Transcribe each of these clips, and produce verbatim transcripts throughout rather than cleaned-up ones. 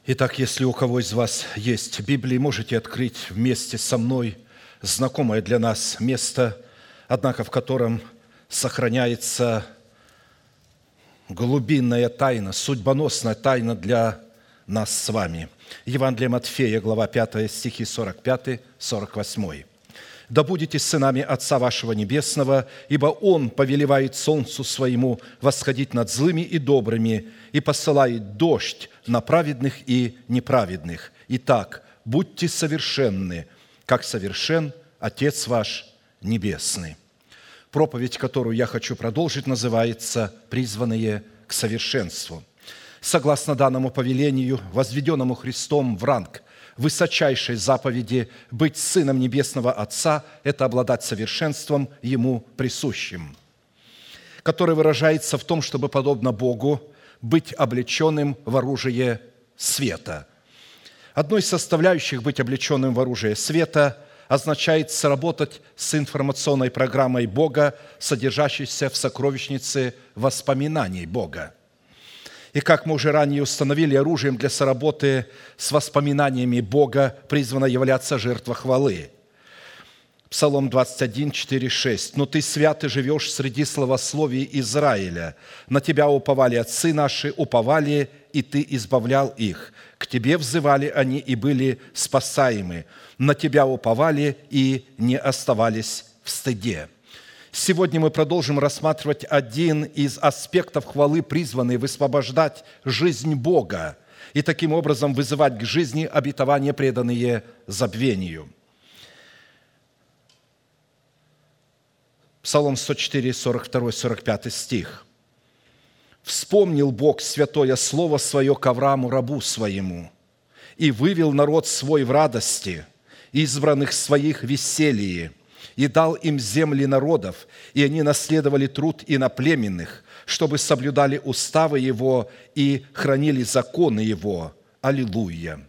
Итак, если у кого из вас есть Библия, можете открыть вместе со мной знакомое для нас место, однако в котором сохраняется глубинная тайна, судьбоносная тайна для нас с вами. Евангелие Матфея, глава пятая, стихи сорок пятый - сорок восьмой. «Да будете сынами Отца вашего Небесного, ибо Он повелевает солнцу своему восходить над злыми и добрыми и посылает дождь на праведных и неправедных. Итак, будьте совершенны, как совершен Отец ваш Небесный». Проповедь, которую я хочу продолжить, называется «Призванные к совершенству». Согласно данному повелению, возведенному Христом в ранг высочайшей заповеди быть сыном Небесного Отца – это обладать совершенством Ему присущим, которое выражается в том, чтобы, подобно Богу, быть облеченным в оружие света. Одной из составляющих быть облеченным в оружие света означает сработать с информационной программой Бога, содержащейся в сокровищнице воспоминаний Бога. И как мы уже ранее установили, оружием для соработы с воспоминаниями Бога призвана являться жертва хвалы. Псалом двадцать один, четыре, шесть. «Но Ты свят и живешь среди славословий Израиля. На Тебя уповали отцы наши, уповали, и Ты избавлял их. К Тебе взывали они и были спасаемы. На Тебя уповали и не оставались в стыде». Сегодня мы продолжим рассматривать один из аспектов хвалы, призванный высвобождать жизнь Бога и таким образом вызывать к жизни обетования, преданные забвению. Псалом сто четыре, сорок два, сорок пять стих. «Вспомнил Бог святое слово свое к Аврааму, рабу своему, и вывел народ свой в радости, избранных своих в веселье, и дал им земли народов, и они наследовали труд иноплеменных, чтобы соблюдали уставы Его и хранили законы Его». Аллилуйя!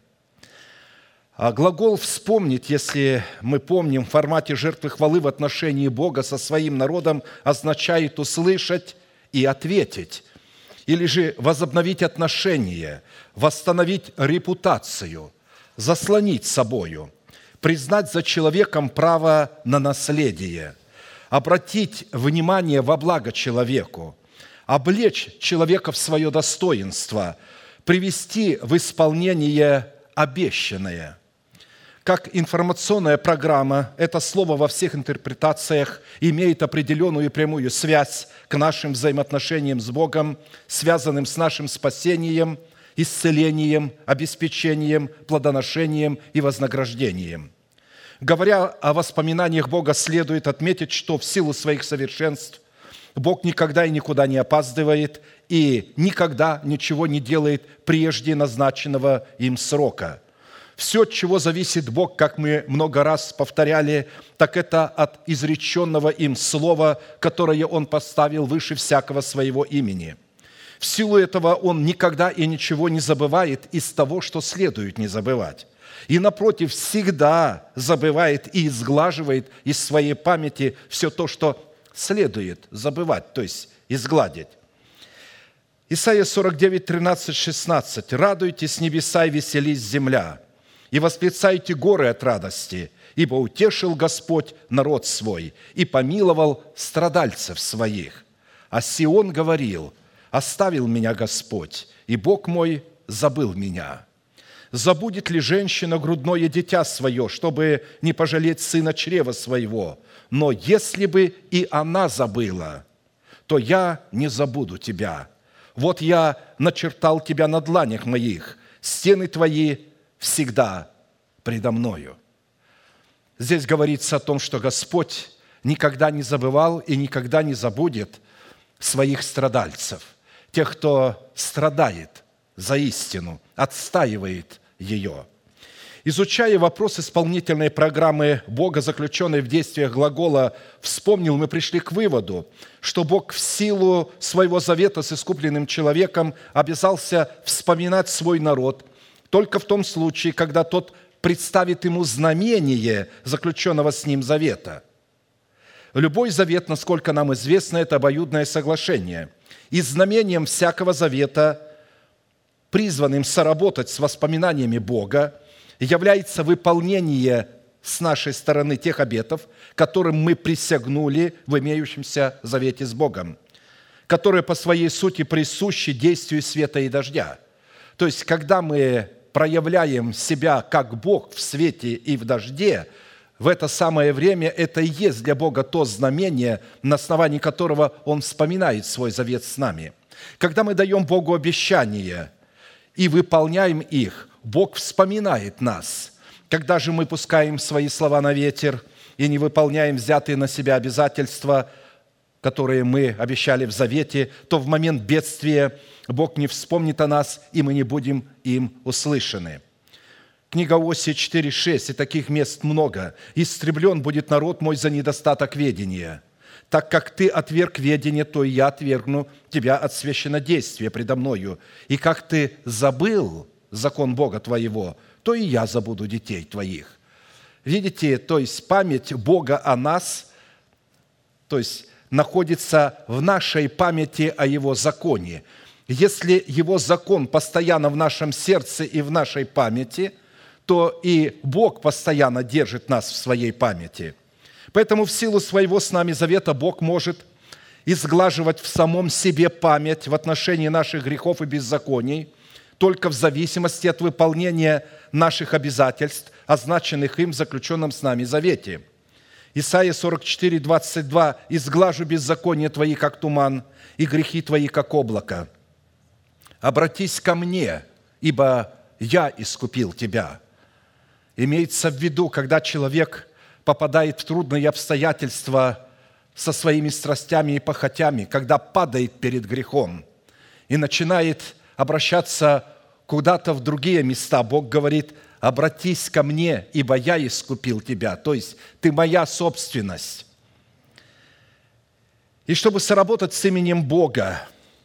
А глагол «вспомнить», если мы помним, в формате жертвы хвалы в отношении Бога со своим народом, означает услышать и ответить, или же возобновить отношения, восстановить репутацию, заслонить собою, признать за человеком право на наследие, обратить внимание во благо человеку, облечь человека в свое достоинство, привести в исполнение обещанное. Как информационная программа, это слово во всех интерпретациях имеет определенную и прямую связь к нашим взаимоотношениям с Богом, связанным с нашим спасением, исцелением, обеспечением, плодоношением и вознаграждением. Говоря о воспоминаниях Бога, следует отметить, что в силу своих совершенств Бог никогда и никуда не опаздывает и никогда ничего не делает прежде назначенного им срока. Все, от чего зависит Бог, как мы много раз повторяли, так это от изреченного им слова, которое Он поставил выше всякого своего имени. В силу этого Он никогда и ничего не забывает из того, что следует не забывать. И, напротив, всегда забывает и изглаживает из своей памяти все то, что следует забывать, то есть изгладить. Исайя сорок девять, тринадцать, шестнадцать. «Радуйтесь, небеса, и веселись земля, и восклицайте горы от радости, ибо утешил Господь народ свой и помиловал страдальцев своих. А Сион говорил: оставил меня Господь, и Бог мой забыл меня. Забудет ли женщина грудное дитя свое, чтобы не пожалеть сына чрева своего? Но если бы и она забыла, то я не забуду тебя. Вот я начертал тебя на дланях моих, стены твои всегда предо мною». Здесь говорится о том, что Господь никогда не забывал и никогда не забудет своих страдальцев, тех, кто страдает за истину, отстаивает ее. Изучая вопрос исполнительной программы Бога, заключенной в действиях глагола «вспомнил», мы пришли к выводу, что Бог в силу своего завета с искупленным человеком обязался вспоминать свой народ только в том случае, когда тот представит ему знамение заключенного с ним завета. Любой завет, насколько нам известно, это обоюдное соглашение. И знамением всякого завета призванным соработать с воспоминаниями Бога, является выполнение с нашей стороны тех обетов, которым мы присягнули в имеющемся завете с Богом, которые по своей сути присущи действию света и дождя. То есть, когда мы проявляем себя как Бог в свете и в дожде, в это самое время это и есть для Бога то знамение, на основании которого Он вспоминает свой завет с нами. Когда мы даем Богу обещания и выполняем их, Бог вспоминает нас. Когда же мы пускаем свои слова на ветер и не выполняем взятые на себя обязательства, которые мы обещали в завете, то в момент бедствия Бог не вспомнит о нас, и мы не будем им услышаны. Книга Осия четыре шесть, и таких мест много. «Истреблен будет народ мой за недостаток ведения. Так как ты отверг ведение, то и я отвергну тебя от священнодействия предо мною. И как ты забыл закон Бога твоего, то и я забуду детей твоих». Видите, то есть память Бога о нас, то есть находится в нашей памяти о Его законе. Если Его закон постоянно в нашем сердце и в нашей памяти, то и Бог постоянно держит нас в своей памяти. Поэтому в силу своего с нами завета Бог может изглаживать в самом себе память в отношении наших грехов и беззаконий только в зависимости от выполнения наших обязательств, означенных им в заключенном с нами завете. Исайя сорок четыре двадцать два: «Изглажу беззакония твои, как туман, и грехи твои, как облако. Обратись ко мне, ибо я искупил тебя». Имеется в виду, когда человек попадает в трудные обстоятельства со своими страстями и похотями, когда падает перед грехом и начинает обращаться куда-то в другие места, Бог говорит: «Обратись ко мне, ибо я искупил тебя». То есть ты моя собственность. И чтобы соработать с именем Бога,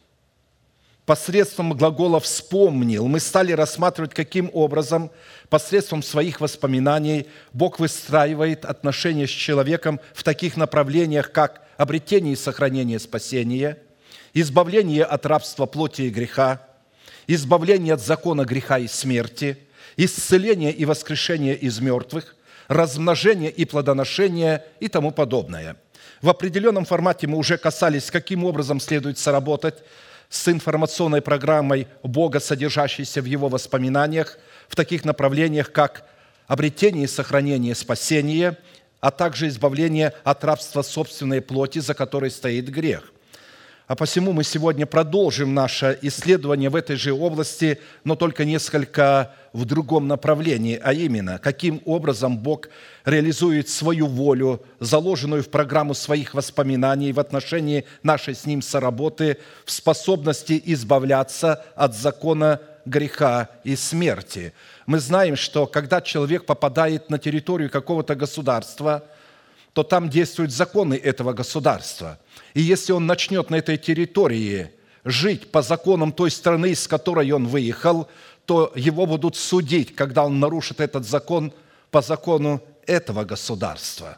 посредством глагола «вспомнил» мы стали рассматривать, каким образом посредством своих воспоминаний Бог выстраивает отношения с человеком в таких направлениях, как обретение и сохранение спасения, избавление от рабства плоти и греха, избавление от закона греха и смерти, исцеление и воскрешение из мертвых, размножение и плодоношение и тому подобное. В определенном формате мы уже касались, каким образом следует соработать с информационной программой Бога, содержащейся в Его воспоминаниях, в таких направлениях, как обретение и сохранение спасения, а также избавление от рабства собственной плоти, за которой стоит грех. А посему мы сегодня продолжим наше исследование в этой же области, но только несколько в другом направлении, а именно, каким образом Бог реализует свою волю, заложенную в программу своих воспоминаний в отношении нашей с Ним соработы, в способности избавляться от закона греха и смерти. Мы знаем, что когда человек попадает на территорию какого-то государства, то там действуют законы этого государства. И если он начнет на этой территории жить по законам той страны, из которой он выехал, то его будут судить, когда он нарушит этот закон по закону этого государства.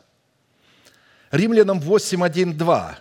Римлянам восемь, один, два.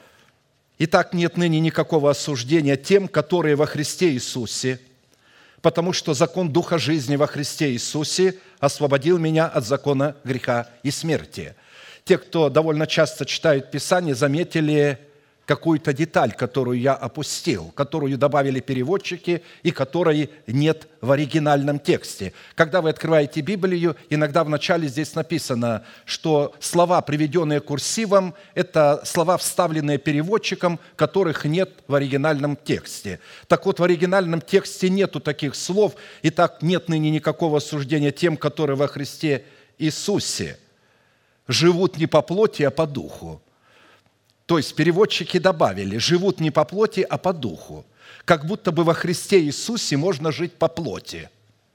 «Итак, нет ныне никакого осуждения тем, которые во Христе Иисусе, потому что закон Духа жизни во Христе Иисусе освободил меня от закона греха и смерти». Те, кто довольно часто читают Писание, заметили какую-то деталь, которую я опустил, которую добавили переводчики и которой нет в оригинальном тексте. Когда вы открываете Библию, иногда в начале здесь написано, что слова, приведенные курсивом, это слова, вставленные переводчиком, которых нет в оригинальном тексте. Так вот, в оригинальном тексте нету таких слов, и так нет ныне никакого осуждения тем, которые во Христе Иисусе живут не по плоти, а по духу. То есть переводчики добавили: живут не по плоти, а по духу. Как будто бы во Христе Иисусе можно жить по плоти.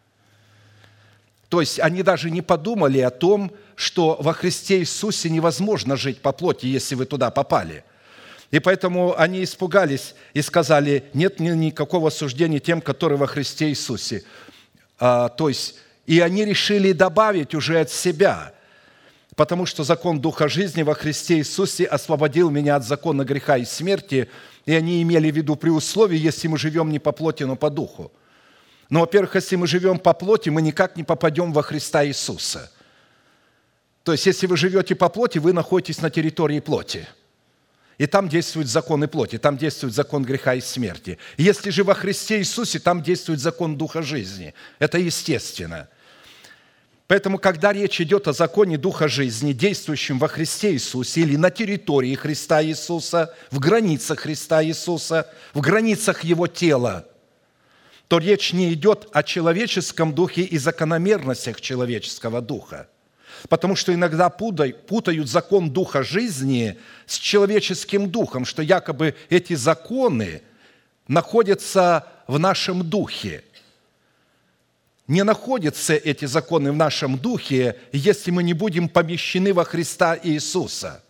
То есть они даже не подумали о том, что во Христе Иисусе невозможно жить по плоти, если вы туда попали. И поэтому они испугались и сказали: нет никакого осуждения тем, которые во Христе Иисусе. А, то есть, и они решили добавить уже от себя: потому что закон Духа жизни во Христе Иисусе освободил меня от закона греха и смерти, и они имели в виду при условии, если мы живем не по плоти, но по духу. Но, во-первых, если мы живем по плоти, мы никак не попадем во Христа Иисуса. То есть, если вы живете по плоти, вы находитесь на территории плоти. И там действуют законы плоти, там действует закон греха и смерти. Если же во Христе Иисусе, там действует закон Духа жизни. Это естественно. Поэтому, когда речь идет о законе Духа жизни, действующем во Христе Иисусе или на территории Христа Иисуса, в границах Христа Иисуса, в границах Его тела, то речь не идет о человеческом духе и закономерностях человеческого духа. Потому что иногда путают закон Духа жизни с человеческим духом, что якобы эти законы находятся в нашем духе. Не находятся эти законы в нашем духе, если мы не будем помещены во Христа Иисуса.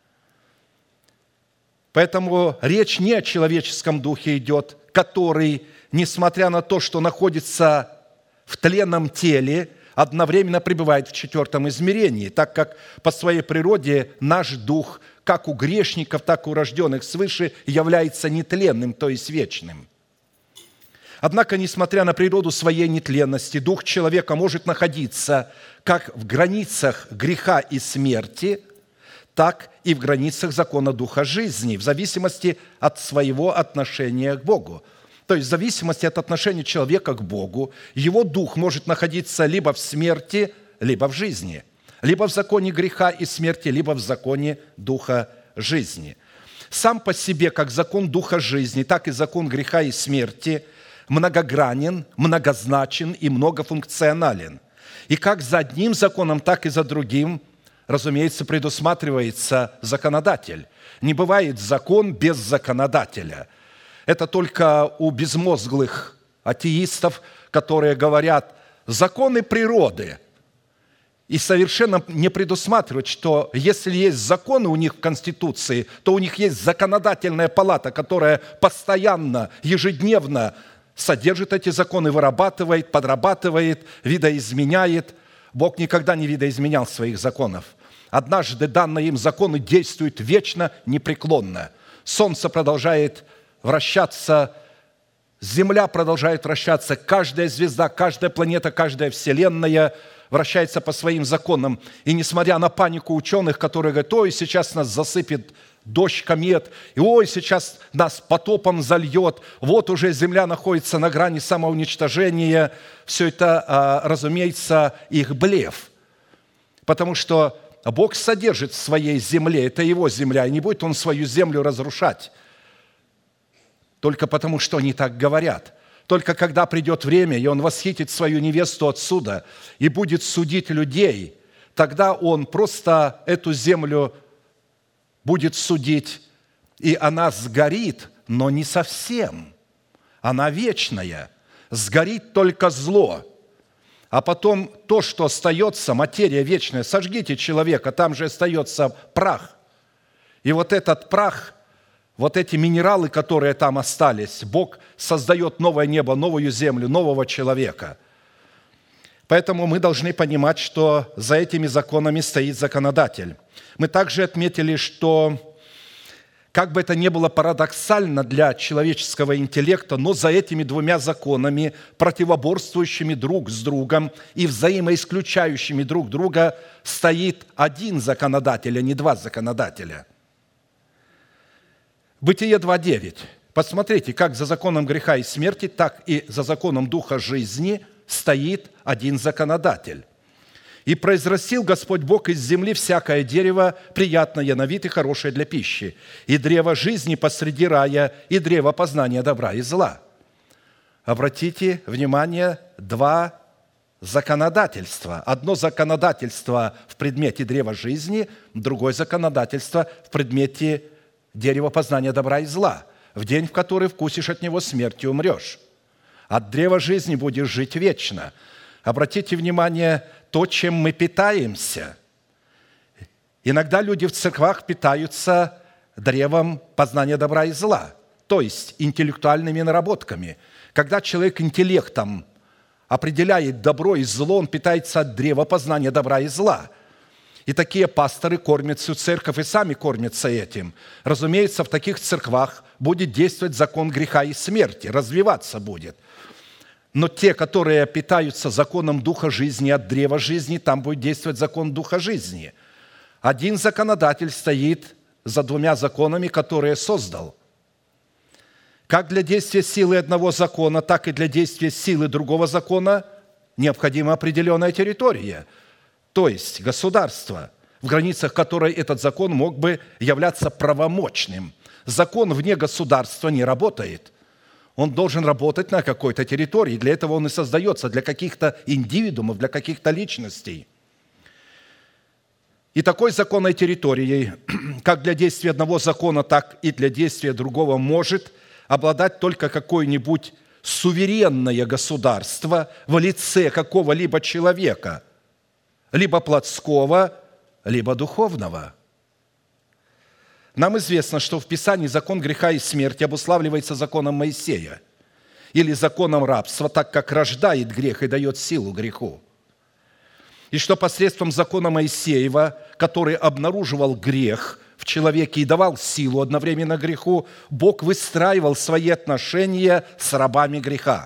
Поэтому речь не о человеческом духе идет, который, несмотря на то, что находится в тленном теле, одновременно пребывает в четвертом измерении, так как по своей природе наш дух, как у грешников, так и у рожденных свыше, является нетленным, то есть вечным. Однако, несмотря на природу своей нетленности, дух человека может находиться как в границах греха и смерти, так и в границах закона Духа жизни, в зависимости от своего отношения к Богу. То есть в зависимости от отношения человека к Богу, его дух может находиться либо в смерти, либо в жизни, либо в законе греха и смерти, либо в законе Духа жизни. Сам по себе, как закон Духа жизни, так и закон греха и смерти, многогранен, многозначен и многофункционален. И как за одним законом, так и за другим, разумеется, предусматривается законодатель. Не бывает закон без законодателя. Это только у безмозглых атеистов, которые говорят «законы природы», и совершенно не предусматривают, что если есть законы у них в Конституции, то у них есть законодательная палата, которая постоянно, ежедневно содержит эти законы, вырабатывает, подрабатывает, видоизменяет. Бог никогда не видоизменял своих законов. Однажды данные им законы действуют вечно, непреклонно. Солнце продолжает вращаться, Земля продолжает вращаться, каждая звезда, каждая планета, каждая вселенная вращается по своим законам. И несмотря на панику ученых, которые говорят, ой, сейчас нас засыпет дождь комет, и ой, сейчас нас потопом зальет, вот уже Земля находится на грани самоуничтожения, все это, разумеется, их блеф. Потому что Бог содержит в своей земле, это Его земля, и не будет Он свою землю разрушать. Только потому, что они так говорят. Только когда придет время, и Он восхитит свою невесту отсюда и будет судить людей, тогда Он просто эту землю будет судить, и она сгорит, но не совсем. Она вечная. Сгорит только зло. А потом то, что остается, материя вечная, сожгите человека, там же остается прах. И вот этот прах, вот эти минералы, которые там остались, Бог создает новое небо, новую землю, нового человека. Поэтому мы должны понимать, что за этими законами стоит законодатель. Мы также отметили, что, как бы это ни было парадоксально для человеческого интеллекта, но за этими двумя законами, противоборствующими друг с другом и взаимоисключающими друг друга, стоит один законодатель, а не два законодателя. Бытие два девять. Посмотрите, как за законом греха и смерти, так и за законом Духа жизни стоит один законодатель. «И произрастил Господь Бог из земли всякое дерево, приятное на вид и хорошее для пищи, и древо жизни посреди рая, и древо познания добра и зла». Обратите внимание, два законодательства. Одно законодательство в предмете древа жизни, другое законодательство в предмете дерева познания добра и зла. В день, в который вкусишь от него, смертью умрешь. От древа жизни будешь жить вечно. Обратите внимание, то, чем мы питаемся. Иногда люди в церквах питаются древом познания добра и зла, то есть интеллектуальными наработками. Когда человек интеллектом определяет добро и зло, он питается от древа познания добра и зла. И такие пасторы кормят всю церковь и сами кормятся этим. Разумеется, в таких церквах будет действовать закон греха и смерти, развиваться будет. Но те, которые питаются законом Духа жизни от древа жизни, там будет действовать закон Духа жизни. Один законодатель стоит за двумя законами, которые создал. Как для действия силы одного закона, так и для действия силы другого закона необходима определенная территория, то есть государство, в границах которой этот закон мог бы являться правомочным. Закон вне государства не работает. Он должен работать на какой-то территории. Для этого он и создается, для каких-то индивидуумов, для каких-то личностей. И такой законной территорией, как для действия одного закона, так и для действия другого, может обладать только какое-нибудь суверенное государство в лице какого-либо человека, либо плотского, либо духовного. Нам известно, что в Писании закон греха и смерти обуславливается законом Моисея или законом рабства, так как рождает грех и дает силу греху. И что посредством закона Моисеева, который обнаруживал грех в человеке и давал силу одновременно греху, Бог выстраивал свои отношения с рабами греха.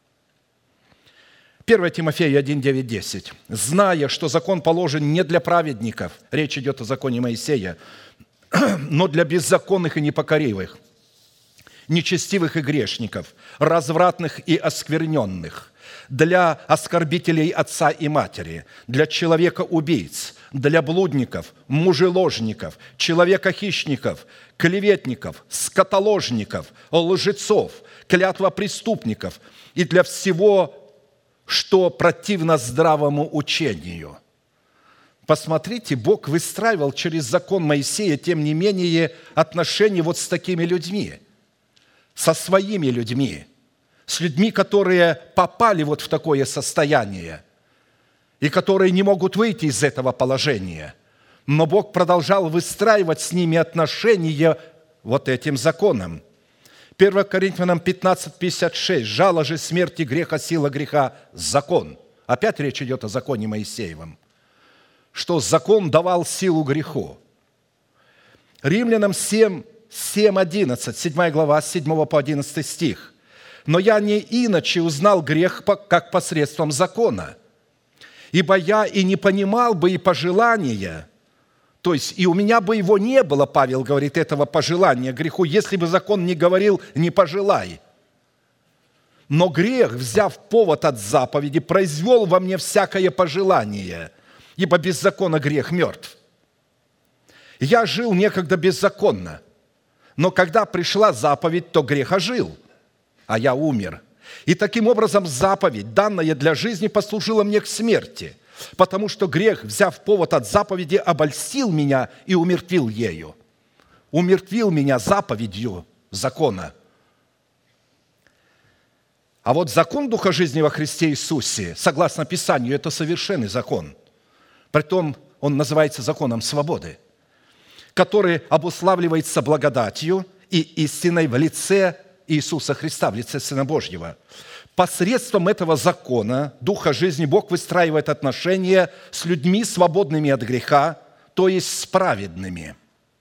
первое Тимофея один, девять, десять. «Зная, что закон положен не для праведников», речь идет о законе Моисея, «но для беззаконных и непокоривых, нечестивых и грешников, развратных и оскверненных, для оскорбителей отца и матери, для человека-убийц, для блудников, мужеложников, человека-хищников, клеветников, скотоложников, лжецов, клятвопреступников и для всего, что противно здравому учению». Посмотрите, Бог выстраивал через закон Моисея, тем не менее, отношения вот с такими людьми, со своими людьми, с людьми, которые попали вот в такое состояние и которые не могут выйти из этого положения. Но Бог продолжал выстраивать с ними отношения вот этим законом. первое Коринфянам пятнадцать, пятьдесят шесть. «Жало же смерти греха, сила греха – закон». Опять речь идет о законе Моисеевом, что закон давал силу греху. Римлянам семь, семь, одиннадцать, седьмая глава, с седьмого по одиннадцатый стих. «Но я не иначе узнал грех, как посредством закона, ибо я и не понимал бы и пожелания». То есть и у меня бы его не было, Павел говорит, этого пожелания греху, если бы закон не говорил «не пожелай». Но грех, взяв повод от заповеди, произвел во мне всякое пожелание, ибо без закона грех мертв. Я жил некогда беззаконно, но когда пришла заповедь, то грех ожил, а я умер. И таким образом заповедь, данная для жизни, послужила мне к смерти, потому что грех, взяв повод от заповеди, обольстил меня и умертвил ею. Умертвил меня заповедью закона. А вот закон Духа жизни во Христе Иисусе, согласно Писанию, это совершенный закон. Притом он называется законом свободы, который обуславливается благодатью и истиной в лице Иисуса Христа, в лице Сына Божьего. Посредством этого закона Духа жизни Бог выстраивает отношения с людьми, свободными от греха, то есть с праведными.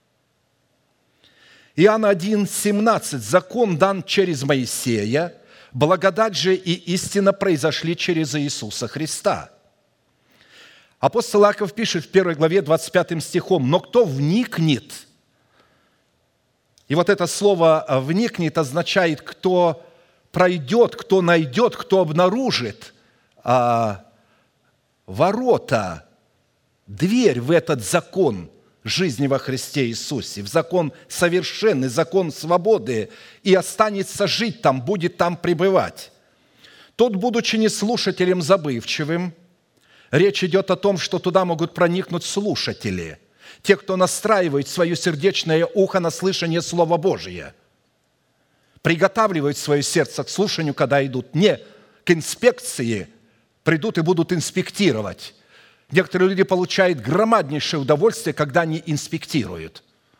Иоанна один, семнадцать. «Закон дан через Моисея, благодать же и истина произошли через Иисуса Христа». Апостол Иаков пишет в первой главе двадцать пятым стихом: «Но кто вникнет», и вот это слово «вникнет» означает, кто пройдет, кто найдет, кто обнаружит а, ворота, дверь в этот закон жизни во Христе Иисусе, в закон совершенный, закон свободы, и останется жить там, будет там пребывать. Тот, будучи не слушателем забывчивым, речь идет о том, что туда могут проникнуть слушатели, те, кто настраивает свое сердечное ухо на слышание Слова Божия, приготавливают свое сердце к слушанию, когда идут не к инспекции, придут и будут инспектировать. Некоторые люди получают громаднейшее удовольствие, когда они инспектируют.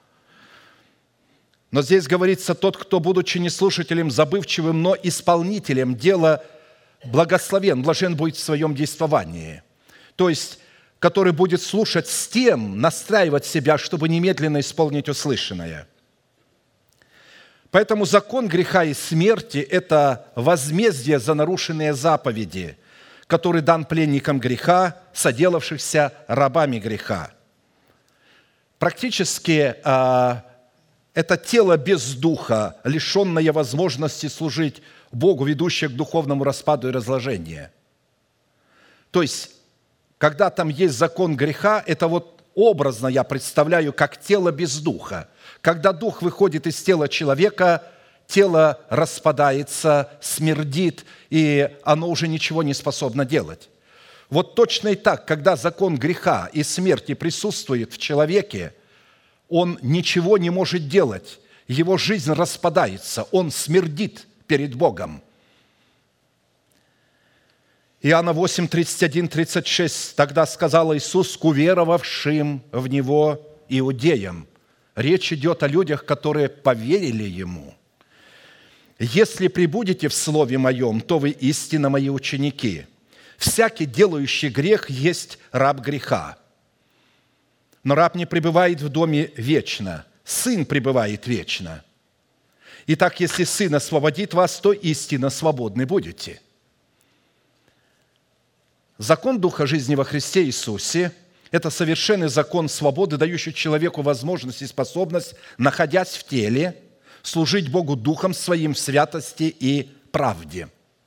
Но здесь говорится: тот, кто, будучи не слушателем забывчивым, но исполнителем дела, благословен, блажен будет в своем действовании. То есть, который будет слушать с тем, настраивать себя, чтобы немедленно исполнить услышанное. Поэтому закон греха и смерти – это возмездие за нарушенные заповеди, который дан пленникам греха, соделавшихся рабами греха. Практически а, это тело без духа, лишенное возможности служить Богу, ведущее к духовному распаду и разложению. То есть, когда там есть закон греха, это вот образно я представляю, как тело без духа. Когда дух выходит из тела человека, тело распадается, смердит, и оно уже ничего не способно делать. Вот точно и так, когда закон греха и смерти присутствует в человеке, он ничего не может делать, его жизнь распадается, он смердит перед Богом. Иоанна восемь, тридцать один, тридцать шесть. «Тогда сказал Иисус к уверовавшим в Него иудеям». Речь идет о людях, которые поверили Ему. «Если пребудете в Слове Моем, то вы истинно Мои ученики. Всякий, делающий грех, есть раб греха. Но раб не пребывает в доме вечно, Сын пребывает вечно. Итак, если Сын освободит вас, то истинно свободны будете». Закон Духа жизни во Христе Иисусе – это совершенный закон свободы, дающий человеку возможность и способность, находясь в теле, служить Богу Духом Своим в святости и правде.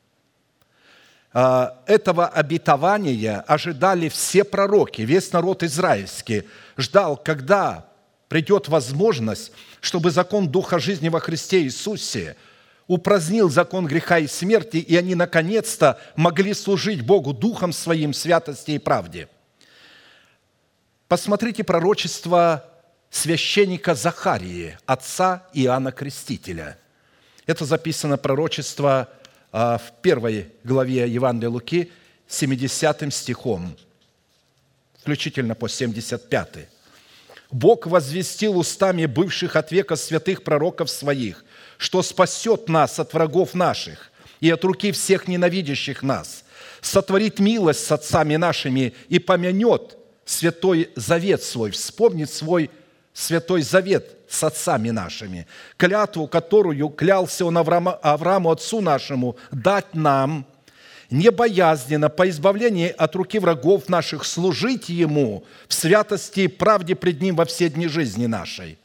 Этого обетования ожидали все пророки, весь народ израильский ждал, когда придет возможность, чтобы закон Духа жизни во Христе Иисусе упразднил закон греха и смерти, и они наконец-то могли служить Богу Духом Своим в святости и правде. Посмотрите пророчество священника Захарии, отца Иоанна Крестителя. Это записано пророчество в первой главе Евангелия Луки, семидесятым стихом, включительно по семьдесят пятый. «Бог возвестил устами бывших от века святых пророков Своих, что спасет нас от врагов наших и от руки всех ненавидящих нас, сотворит милость с отцами нашими и помянет святой завет свой, вспомнит свой святой завет с отцами нашими, клятву, которую клялся он Аврааму, Аврааму, отцу нашему, дать нам, небоязненно, по избавлении от руки врагов наших, служить Ему в святости и правде пред Ним во все дни жизни нашей».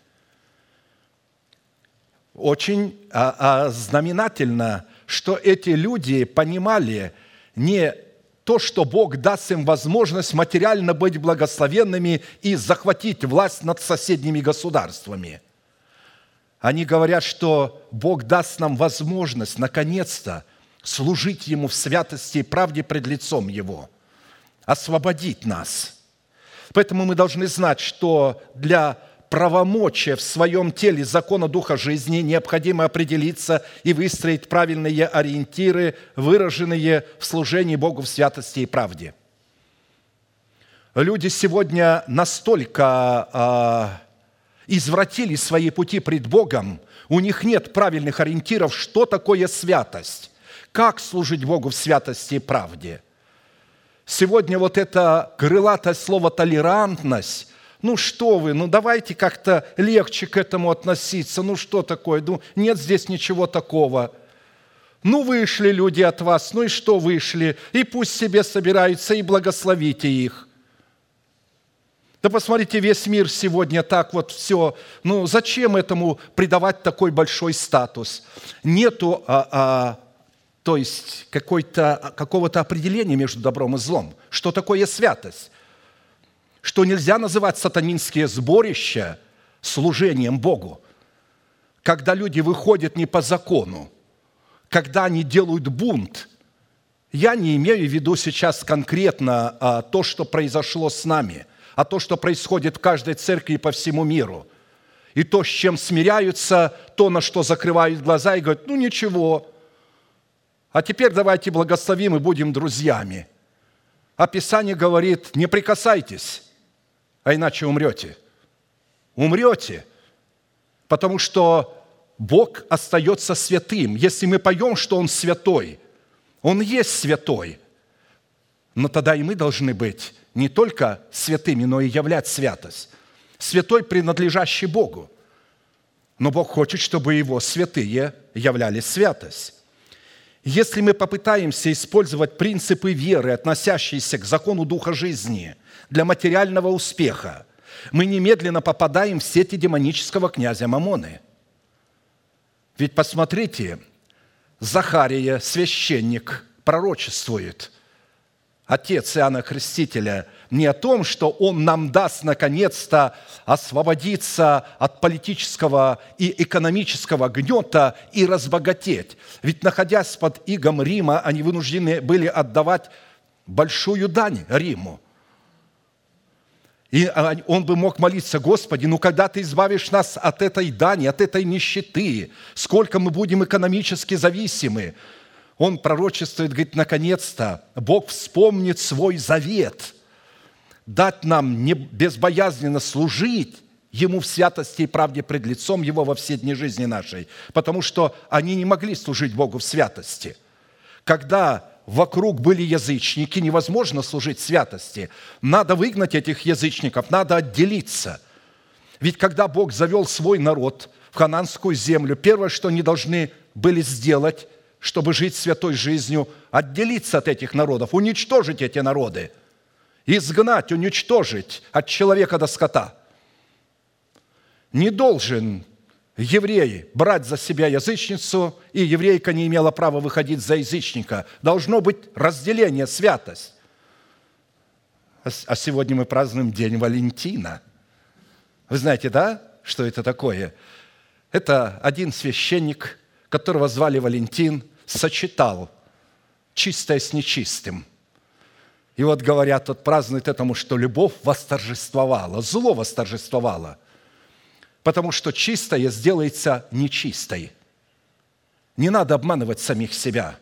Очень а, а, знаменательно, что эти люди понимали не то, что Бог даст им возможность материально быть благословенными и захватить власть над соседними государствами. Они говорят, что Бог даст нам возможность, наконец-то, служить Ему в святости и правде пред лицом Его, освободить нас. Поэтому мы должны знать, что для правомочия в своем теле закона Духа жизни необходимо определиться и выстроить правильные ориентиры, выраженные в служении Богу в святости и правде. Люди сегодня настолько а, извратили свои пути пред Богом, у них нет правильных ориентиров, что такое святость, как служить Богу в святости и правде. Сегодня вот это крылатое слово «толерантность», ну что вы, ну давайте как-то легче к этому относиться, ну что такое, ну нет здесь ничего такого. Ну вышли люди от вас, ну и что вышли, и пусть себе собираются, и благословите их. Да посмотрите, весь мир сегодня так вот все, ну зачем этому придавать такой большой статус? Нету, а, а, то есть какой-то, какого-то определения между добром и злом. Что такое святость? Что нельзя называть сатанинские сборища служением Богу, когда люди выходят не по закону, когда они делают бунт. Я не имею в виду сейчас конкретно а, то, что произошло с нами, а то, что происходит в каждой церкви по всему миру. И то, с чем смиряются, то, на что закрывают глаза и говорят, ну ничего, а теперь давайте благословим и будем друзьями. А Писание говорит, не прикасайтесь, а иначе умрете. Умрете, потому что Бог остается святым. Если мы поем, что Он святой, Он есть святой, но тогда и мы должны быть не только святыми, но и являть святость. Святой, принадлежащий Богу. но Бог хочет, чтобы Его святые являли святость. Если мы попытаемся использовать принципы веры, относящиеся к закону Духа жизни, для материального успеха, мы немедленно попадаем в сети демонического князя Мамоны. Ведь посмотрите, Захария, священник, пророчествует, отец Иоанна Крестителя, не о том, что он нам даст наконец-то освободиться от политического и экономического гнета и разбогатеть. Ведь, находясь под игом Рима, они вынуждены были отдавать большую дань Риму. И он бы мог молиться: Господи, ну когда Ты избавишь нас от этой дани, от этой нищеты, сколько мы будем экономически зависимы? Он пророчествует, говорит, наконец-то Бог вспомнит свой завет, дать нам не безбоязненно служить Ему в святости и правде пред лицом Его во все дни жизни нашей, потому что они не могли служить Богу в святости. Когда вокруг были язычники, невозможно служить святости. Надо выгнать этих язычников, надо отделиться. Ведь когда Бог завел свой народ в хананскую землю, первое, что они должны были сделать, чтобы жить святой жизнью, отделиться от этих народов, уничтожить эти народы, изгнать, уничтожить от человека до скота. Не должен еврей брать за себя язычницу, и еврейка не имела права выходить за язычника. Должно быть разделение, святость. А сегодня мы празднуем День Валентина. Вы знаете, да, что это такое? Это один священник, которого звали Валентин, сочетал чистое с нечистым. И вот говорят, тот празднует этому, что любовь восторжествовала, зло восторжествовало. Потому что чистое сделается нечистой. Не надо обманывать самих себя.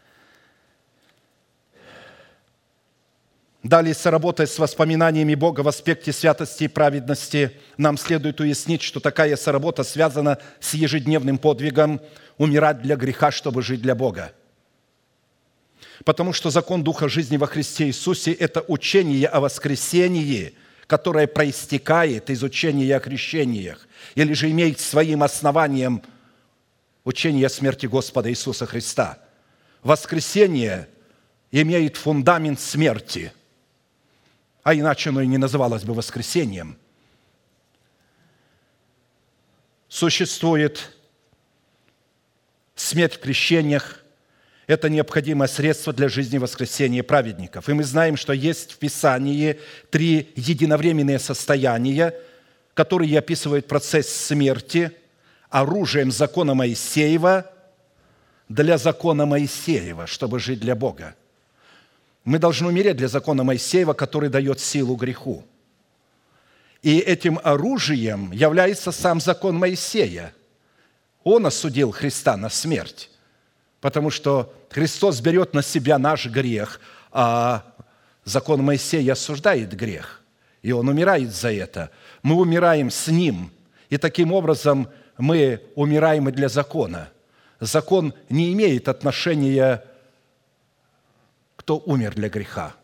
Далее, соработая с воспоминаниями Бога в аспекте святости и праведности, нам следует уяснить, что такая соработа связана с ежедневным подвигом умирать для греха, чтобы жить для Бога. Потому что закон Духа жизни во Христе Иисусе – это учение о воскресении, которое проистекает из учения о крещениях, или же имеет своим основанием учение о смерти Господа Иисуса Христа. Воскресение имеет фундамент смерти, а иначе оно и не называлось бы воскресением. Существует смерть в крещениях. Это необходимое средство для жизни воскресения праведников. И мы знаем, что есть в Писании три единовременные состояния, которые описывают процесс смерти оружием закона Моисеева для закона Моисеева, чтобы жить для Бога. Мы должны умереть для закона Моисеева, который дает силу греху. И этим оружием является сам закон Моисея. Он осудил Христа на смерть, потому что Христос берет на себя наш грех, а закон Моисея осуждает грех, и Он умирает за это. Мы умираем с Ним, и таким образом мы умираем и для закона. Закон не имеет отношения, кто умер для греха.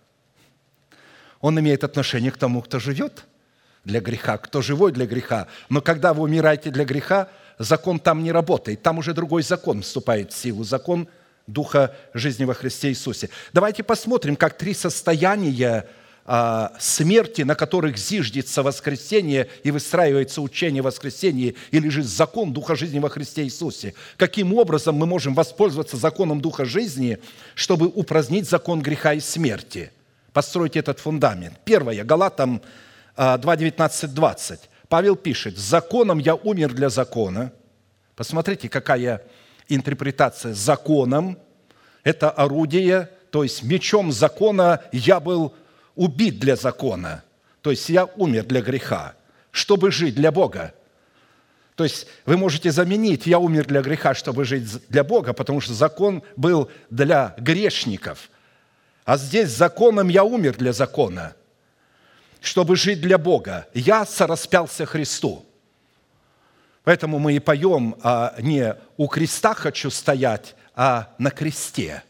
Он имеет отношение к тому, кто живет для греха, кто живой для греха. Но когда вы умираете для греха, закон там не работает. Там уже другой закон вступает в силу. Закон Духа жизни во Христе Иисусе. Давайте посмотрим, как три состояния а, смерти, на которых зиждется воскресение и выстраивается учение воскресения, или же закон Духа жизни во Христе Иисусе. Каким образом мы можем воспользоваться законом Духа жизни, чтобы упразднить закон греха и смерти? Постройте этот фундамент. Первое. Галатам два, девятнадцать, двадцать. Павел пишет: «Законом я умер для закона». Посмотрите, какая интерпретация. Законом – это орудие, то есть мечом закона я был убит для закона. То есть я умер для греха, чтобы жить для Бога. То есть вы можете заменить «я умер для греха, чтобы жить для Бога», потому что закон был для грешников. А здесь законом я умер для закона, чтобы жить для Бога. Я сораспялся Христу. Поэтому мы и поем а не «у креста хочу стоять», а «на кресте».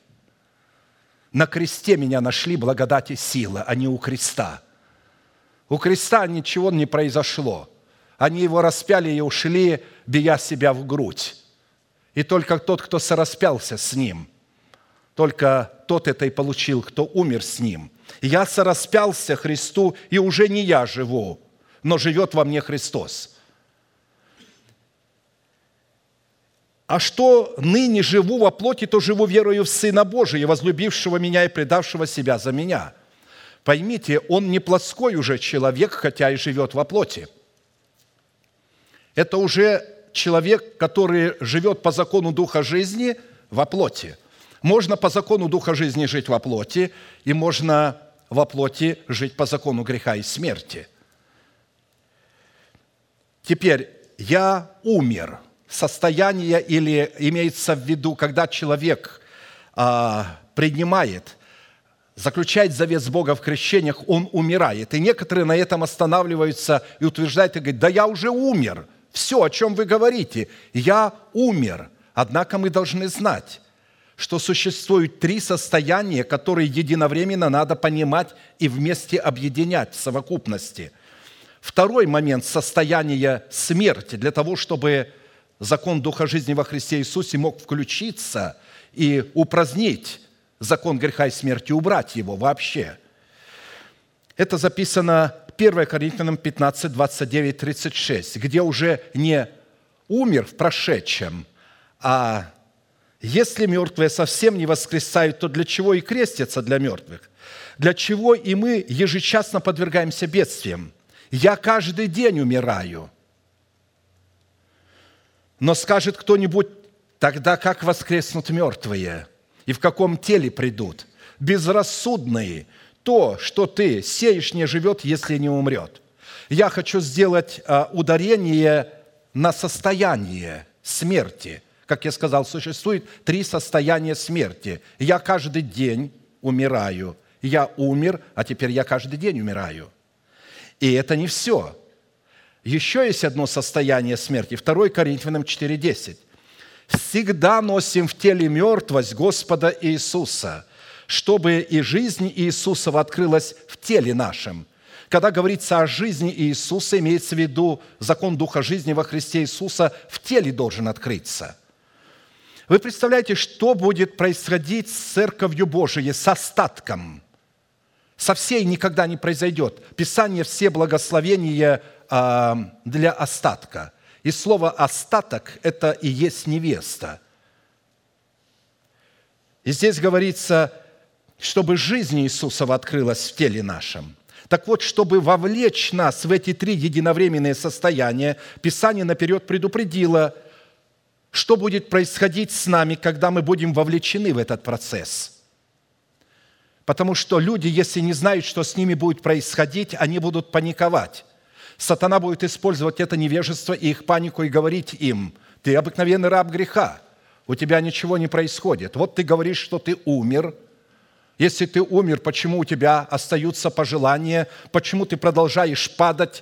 На кресте меня нашли благодать и сила, а не у креста. У креста ничего не произошло. Они его распяли и ушли, бия себя в грудь. И только тот, кто сораспялся с ним, только тот это и получил, кто умер с ним. Я сораспялся Христу, и уже не я живу, но живет во мне Христос. А что ныне живу во плоти, то живу верою в Сына Божия, возлюбившего меня и предавшего себя за меня. Поймите, он не плотской уже человек, хотя и живет во плоти. Это уже человек, который живет по закону Духа жизни во плоти. Можно по закону Духа жизни жить во плоти, и можно во плоти жить по закону греха и смерти. Теперь, я умер. Состояние, или имеется в виду, когда человек а, принимает, заключает завет с Богом в крещениях, он умирает. И некоторые на этом останавливаются и утверждают, и говорят: да я уже умер. Все, о чем вы говорите, я умер. Однако мы должны знать, что существует три состояния, которые единовременно надо понимать и вместе объединять в совокупности. Второй момент – состояние смерти, для того, чтобы закон Духа жизни во Христе Иисусе мог включиться и упразднить закон греха и смерти, убрать его вообще. Это записано первое Коринфянам пятнадцать, двадцать девять, тридцать шесть, где уже не умер в прошедшем, а если мертвые совсем не воскресают, то для чего и крестятся для мертвых? Для чего и мы ежечасно подвергаемся бедствиям? Я каждый день умираю. Но скажет кто-нибудь: тогда как воскреснут мертвые? И в каком теле придут? Безрассудные. То, что ты сеешь, не живет, если не умрет. Я хочу сделать ударение на состояние смерти. Как я сказал, существует три состояния смерти. Я каждый день умираю. Я умер, а теперь я каждый день умираю. И это не все. Еще есть одно состояние смерти. второе Коринфянам четыре десять. «Всегда носим в теле мертвость Господа Иисуса, чтобы и жизнь Иисусова открылась в теле нашем». Когда говорится о жизни Иисуса, имеется в виду закон Духа жизни во Христе Иисуса в теле должен открыться. Вы представляете, что будет происходить с Церковью Божией, с остатком? Со всей никогда не произойдет. Писание все благословения для остатка. И слово «остаток» – это и есть невеста. И здесь говорится, чтобы жизнь Иисусова открылась в теле нашем. Так вот, чтобы вовлечь нас в эти три единовременные состояния, Писание наперед предупредило, что будет происходить с нами, когда мы будем вовлечены в этот процесс. Потому что люди, если не знают, что с ними будет происходить, они будут паниковать. Сатана будет использовать это невежество и их панику и говорить им: ты обыкновенный раб греха, у тебя ничего не происходит. Вот ты говоришь, что ты умер. Если ты умер, почему у тебя остаются пожелания, почему ты продолжаешь падать?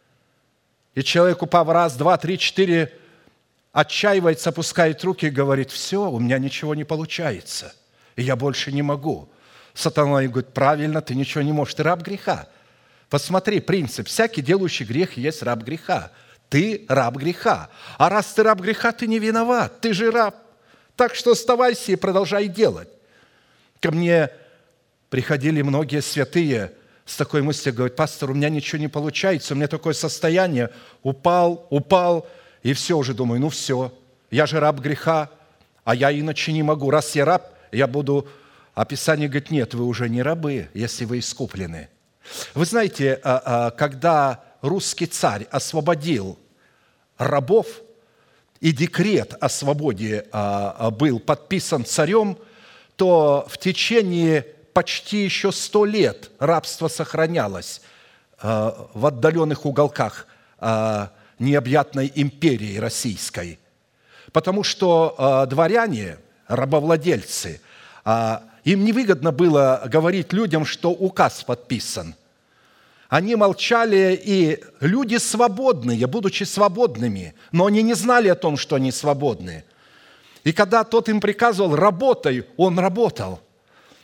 И человек, упав раз, два, три, четыре, отчаивается, опускает руки и говорит: все, у меня ничего не получается, и я больше не могу. Сатана говорит: правильно, ты ничего не можешь, ты раб греха. Посмотри, принцип, всякий делающий грех есть раб греха. Ты раб греха. А раз ты раб греха, ты не виноват, ты же раб. Так что оставайся и продолжай делать. Ко мне приходили многие святые с такой мыслью, говорят: пастор, у меня ничего не получается, у меня такое состояние, упал, упал, и все уже думаю, ну все, я же раб греха, а я иначе не могу. Раз я раб, я буду... А Писание говорит: нет, вы уже не рабы, если вы искуплены. Вы знаете, когда русский царь освободил рабов, и декрет о свободе был подписан царем, то в течение почти еще сто лет рабство сохранялось в отдаленных уголках необъятной империи российской. Потому что дворяне, рабовладельцы, им невыгодно было говорить людям, что указ подписан. Они молчали, и люди свободные, будучи свободными, но они не знали о том, что они свободны. И когда тот им приказывал: работай, он работал.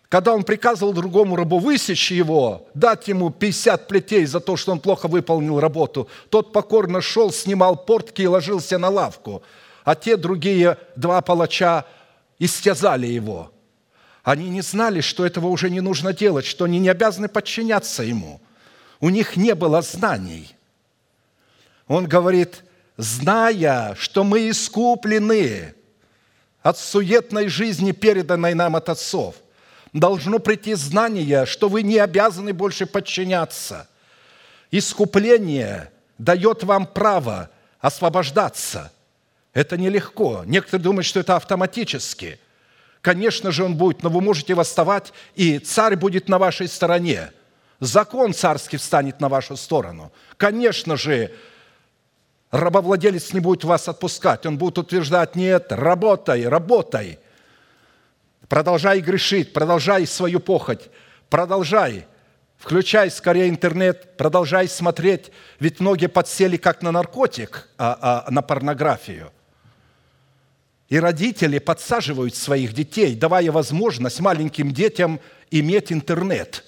Когда он приказывал другому рабу высечь его, дать ему пятьдесят плетей за то, что он плохо выполнил работу, тот покорно шел, снимал портки и ложился на лавку, а те другие два палача истязали его. Они не знали, что этого уже не нужно делать, что они не обязаны подчиняться ему. У них не было знаний. Он говорит, зная, что мы искуплены от суетной жизни, переданной нам от отцов, должно прийти знание, что вы не обязаны больше подчиняться. Искупление дает вам право освобождаться. Это нелегко. Некоторые думают, что это автоматически. Конечно же, он будет, но вы можете восставать, и царь будет на вашей стороне. Закон царский встанет на вашу сторону. Конечно же, рабовладелец не будет вас отпускать. Он будет утверждать, нет, работай, работай. Продолжай грешить, продолжай свою похоть, продолжай. Включай скорее интернет, продолжай смотреть. Ведь многие подсели как на наркотик, а, а на порнографию. И родители подсаживают своих детей, давая возможность маленьким детям иметь интернет.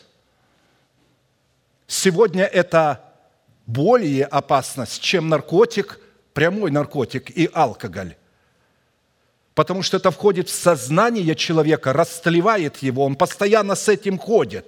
Сегодня это более опасность, чем наркотик, прямой наркотик и алкоголь. Потому что это входит в сознание человека, растлевает его, он постоянно с этим ходит.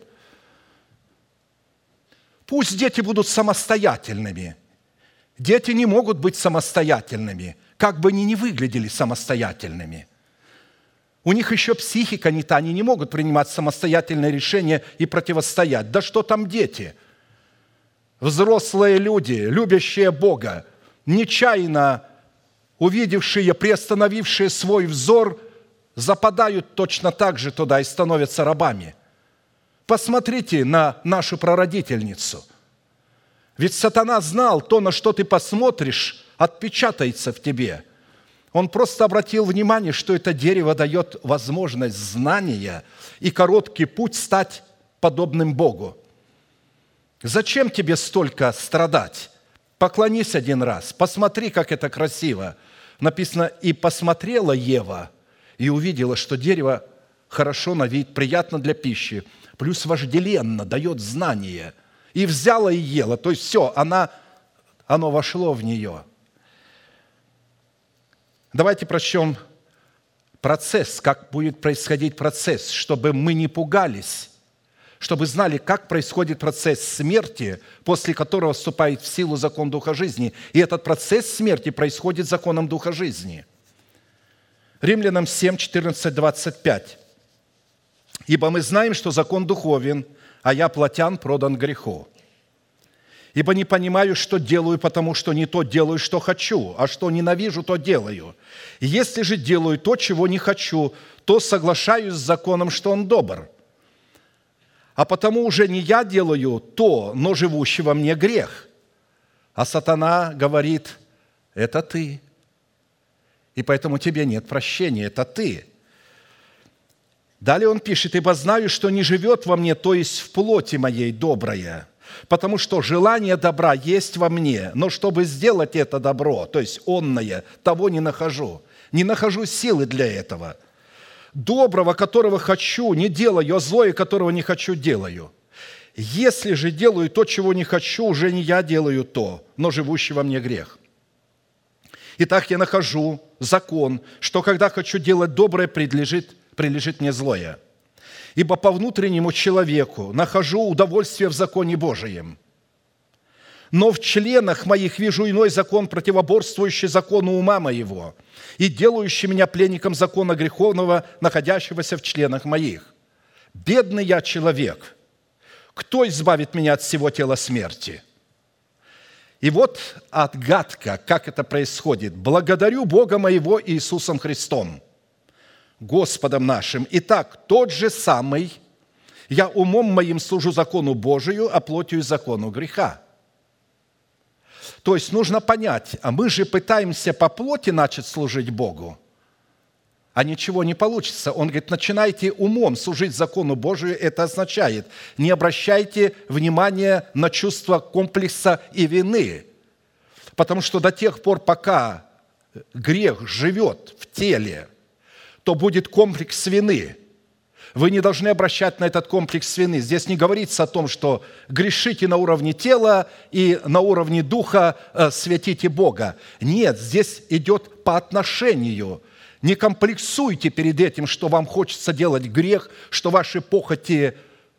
Пусть дети будут самостоятельными. Дети не могут быть самостоятельными, как бы они ни выглядели самостоятельными. У них еще психика не та, они не могут принимать самостоятельные решения и противостоять. Да что там дети? Взрослые люди, любящие Бога, нечаянно увидевшие, приостановившие свой взор, западают точно так же туда и становятся рабами. Посмотрите на нашу прародительницу. Ведь сатана знал, то, на что ты посмотришь, отпечатается в тебе. Он просто обратил внимание, что это дерево дает возможность знания и короткий путь стать подобным Богу. Зачем тебе столько страдать? Поклонись один раз, посмотри, как это красиво. Написано, и посмотрела Ева, и увидела, что дерево хорошо на вид, приятно для пищи, плюс вожделенно, дает знание. И взяла и ела, то есть все, она, оно вошло в нее. Давайте прочтем процесс, как будет происходить процесс, чтобы мы не пугались, чтобы знали, как происходит процесс смерти, после которого вступает в силу закон Духа жизни. И этот процесс смерти происходит законом Духа жизни. Римлянам семь, четырнадцать, двадцать пять. «Ибо мы знаем, что закон духовен, а я плотян продан греху. Ибо не понимаю, что делаю, потому что не то делаю, что хочу, а что ненавижу, то делаю. И если же делаю то, чего не хочу, то соглашаюсь с законом, что он добр. А потому уже не я делаю то, но живущий во мне грех. А сатана говорит, это ты. И поэтому тебе нет прощения, это ты». Далее он пишет, «Ибо знаю, что не живет во мне, то есть в плоти моей доброе, потому что желание добра есть во мне, но чтобы сделать это добро, то есть онное, того не нахожу, не нахожу силы для этого. Доброго, которого хочу, не делаю, а злое, которого не хочу, делаю. Если же делаю то, чего не хочу, уже не я делаю то, но живущий во мне грех. Итак, я нахожу закон, что когда хочу делать доброе, прилежит, прилежит мне злое. Ибо по внутреннему человеку нахожу удовольствие в законе Божием. Но в членах моих вижу иной закон, противоборствующий закону ума моего и делающий меня пленником закона греховного, находящегося в членах моих. Бедный я человек! Кто избавит меня от всего тела смерти?» И вот отгадка, как это происходит. «Благодарю Бога моего Иисусом Христом, Господом нашим. Итак, тот же самый, я умом моим служу закону Божию, а плотью закону греха». То есть нужно понять, а мы же пытаемся по плоти начать служить Богу, а ничего не получится. Он говорит, начинайте умом служить закону Божию, это означает, не обращайте внимания на чувство комплекса и вины, потому что до тех пор, пока грех живет в теле, то будет комплекс вины. Вы не должны обращать на этот комплекс вины. Здесь не говорится о том, что грешите на уровне тела и на уровне духа э, святите Бога. Нет, здесь идет по отношению. Не комплексуйте перед этим, что вам хочется делать грех, что ваши похоти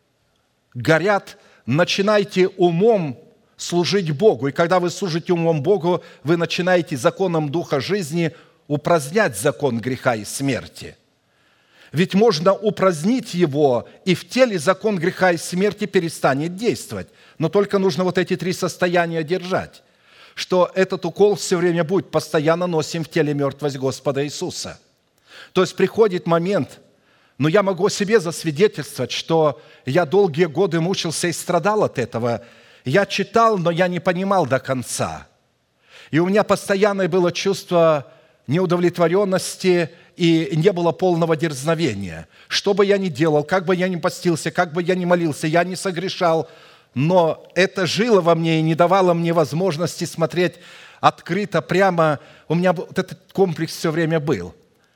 горят. Начинайте умом служить Богу. И когда вы служите умом Богу, вы начинаете законом Духа жизни упразднять закон греха и смерти. Ведь можно упразднить его, и в теле закон греха и смерти перестанет действовать. Но только нужно вот эти три состояния держать, что этот укол все время будет, постоянно носим в теле мертвость Господа Иисуса. То есть приходит момент, но я могу себе засвидетельствовать, что я долгие годы мучился и страдал от этого. Я читал, но я не понимал до конца. И у меня постоянное было чувство неудовлетворенности, и не было полного дерзновения. Что бы я ни делал, как бы я ни постился, как бы я ни молился, я не согрешал, но это жило во мне и не давало мне возможности смотреть открыто, прямо. У меня вот этот комплекс все время был.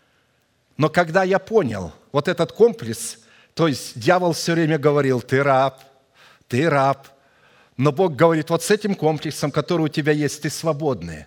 Но когда я понял вот этот комплекс, то есть дьявол все время говорил: ты раб, ты раб. Но Бог говорит: вот с этим комплексом, который у тебя есть, ты свободный.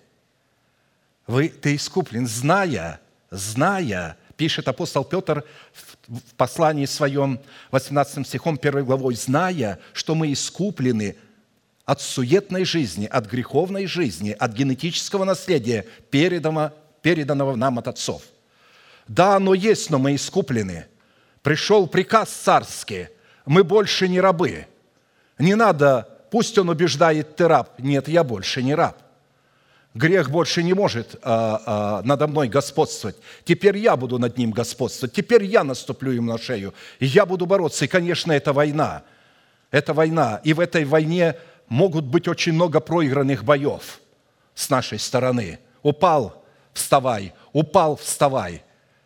Вы, ты искуплен, зная, зная, пишет апостол Петр в послании своем, восемнадцатым стихом, первой главой, зная, что мы искуплены от суетной жизни, от греховной жизни, от генетического наследия, переданного, переданного нам от отцов. Да, оно есть, но мы искуплены. Пришел приказ царский, мы больше не рабы. Не надо, пусть он убеждает, ты раб. Нет, я больше не раб. Грех больше не может а, а, надо мной господствовать. Теперь я буду над ним господствовать. Теперь я наступлю ему на шею. И я буду бороться. И, конечно, это война. Это война. И в этой войне могут быть очень много проигранных боев с нашей стороны. Упал – вставай. Упал – вставай.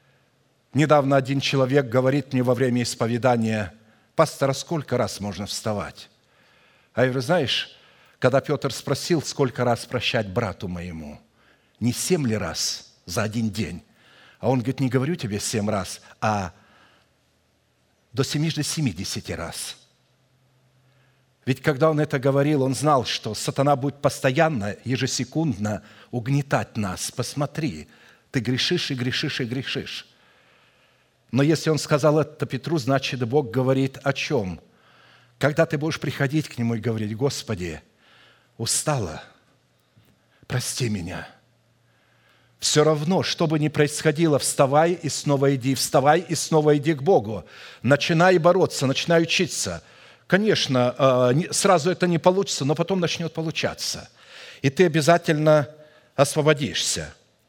Недавно один человек говорит мне во время исповедания: пастор, а сколько раз можно вставать? А я говорю: знаешь, когда Петр спросил, сколько раз прощать брату моему, не семь ли раз за один день? А он говорит: не говорю тебе семь раз, а до семижды семидесяти раз. Ведь когда он это говорил, он знал, что сатана будет постоянно, ежесекундно угнетать нас. Посмотри, ты грешишь и грешишь и грешишь. Но если он сказал это Петру, значит, Бог говорит о чем? Когда ты будешь приходить к нему и говорить: Господи, устала, прости меня. Все равно, что бы ни происходило, вставай и снова иди, вставай и снова иди к Богу. Начинай бороться, начинай учиться. Конечно, сразу это не получится, но потом начнет получаться. И ты обязательно освободишься.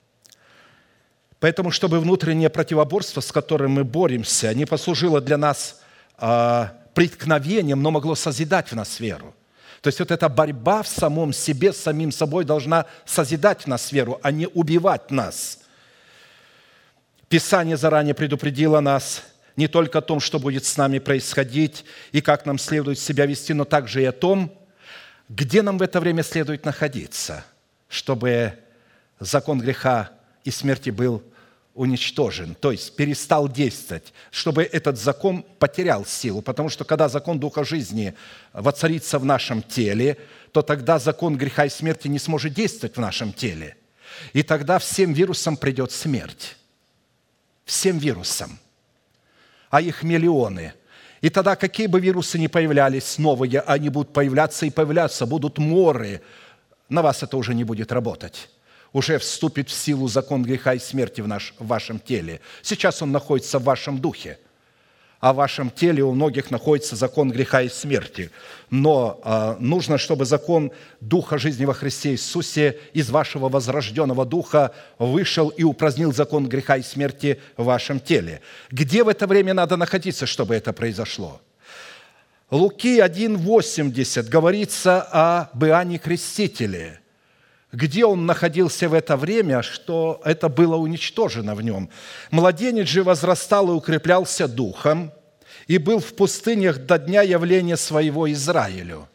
Поэтому, чтобы внутреннее противоборство, с которым мы боремся, не послужило для нас преткновением, но могло созидать в нас веру. То есть вот эта борьба в самом себе, с самим собой должна созидать в нас веру, а не убивать нас. Писание заранее предупредило нас не только о том, что будет с нами происходить и как нам следует себя вести, но также и о том, где нам в это время следует находиться, чтобы закон греха и смерти был уничтожен, то есть перестал действовать, чтобы этот закон потерял силу. Потому что когда закон Духа жизни воцарится в нашем теле, то тогда закон греха и смерти не сможет действовать в нашем теле. И тогда всем вирусам придет смерть. Всем вирусам. А их миллионы. И тогда какие бы вирусы ни появлялись новые, они будут появляться и появляться, будут моры. На вас это уже не будет работать. Уже вступит в силу закон греха и смерти в, наш, в вашем теле. Сейчас он находится в вашем духе, а в вашем теле у многих находится закон греха и смерти. Но э, нужно, чтобы закон Духа жизни во Христе Иисусе из вашего возрожденного духа вышел и упразднил закон греха и смерти в вашем теле. Где в это время надо находиться, чтобы это произошло? Луки один восемьдесят говорится об Иоанне Крестителе. Где он находился в это время, что это было уничтожено в нем. Младенец же возрастал и укреплялся духом, и был в пустынях до дня явления своего Израилю.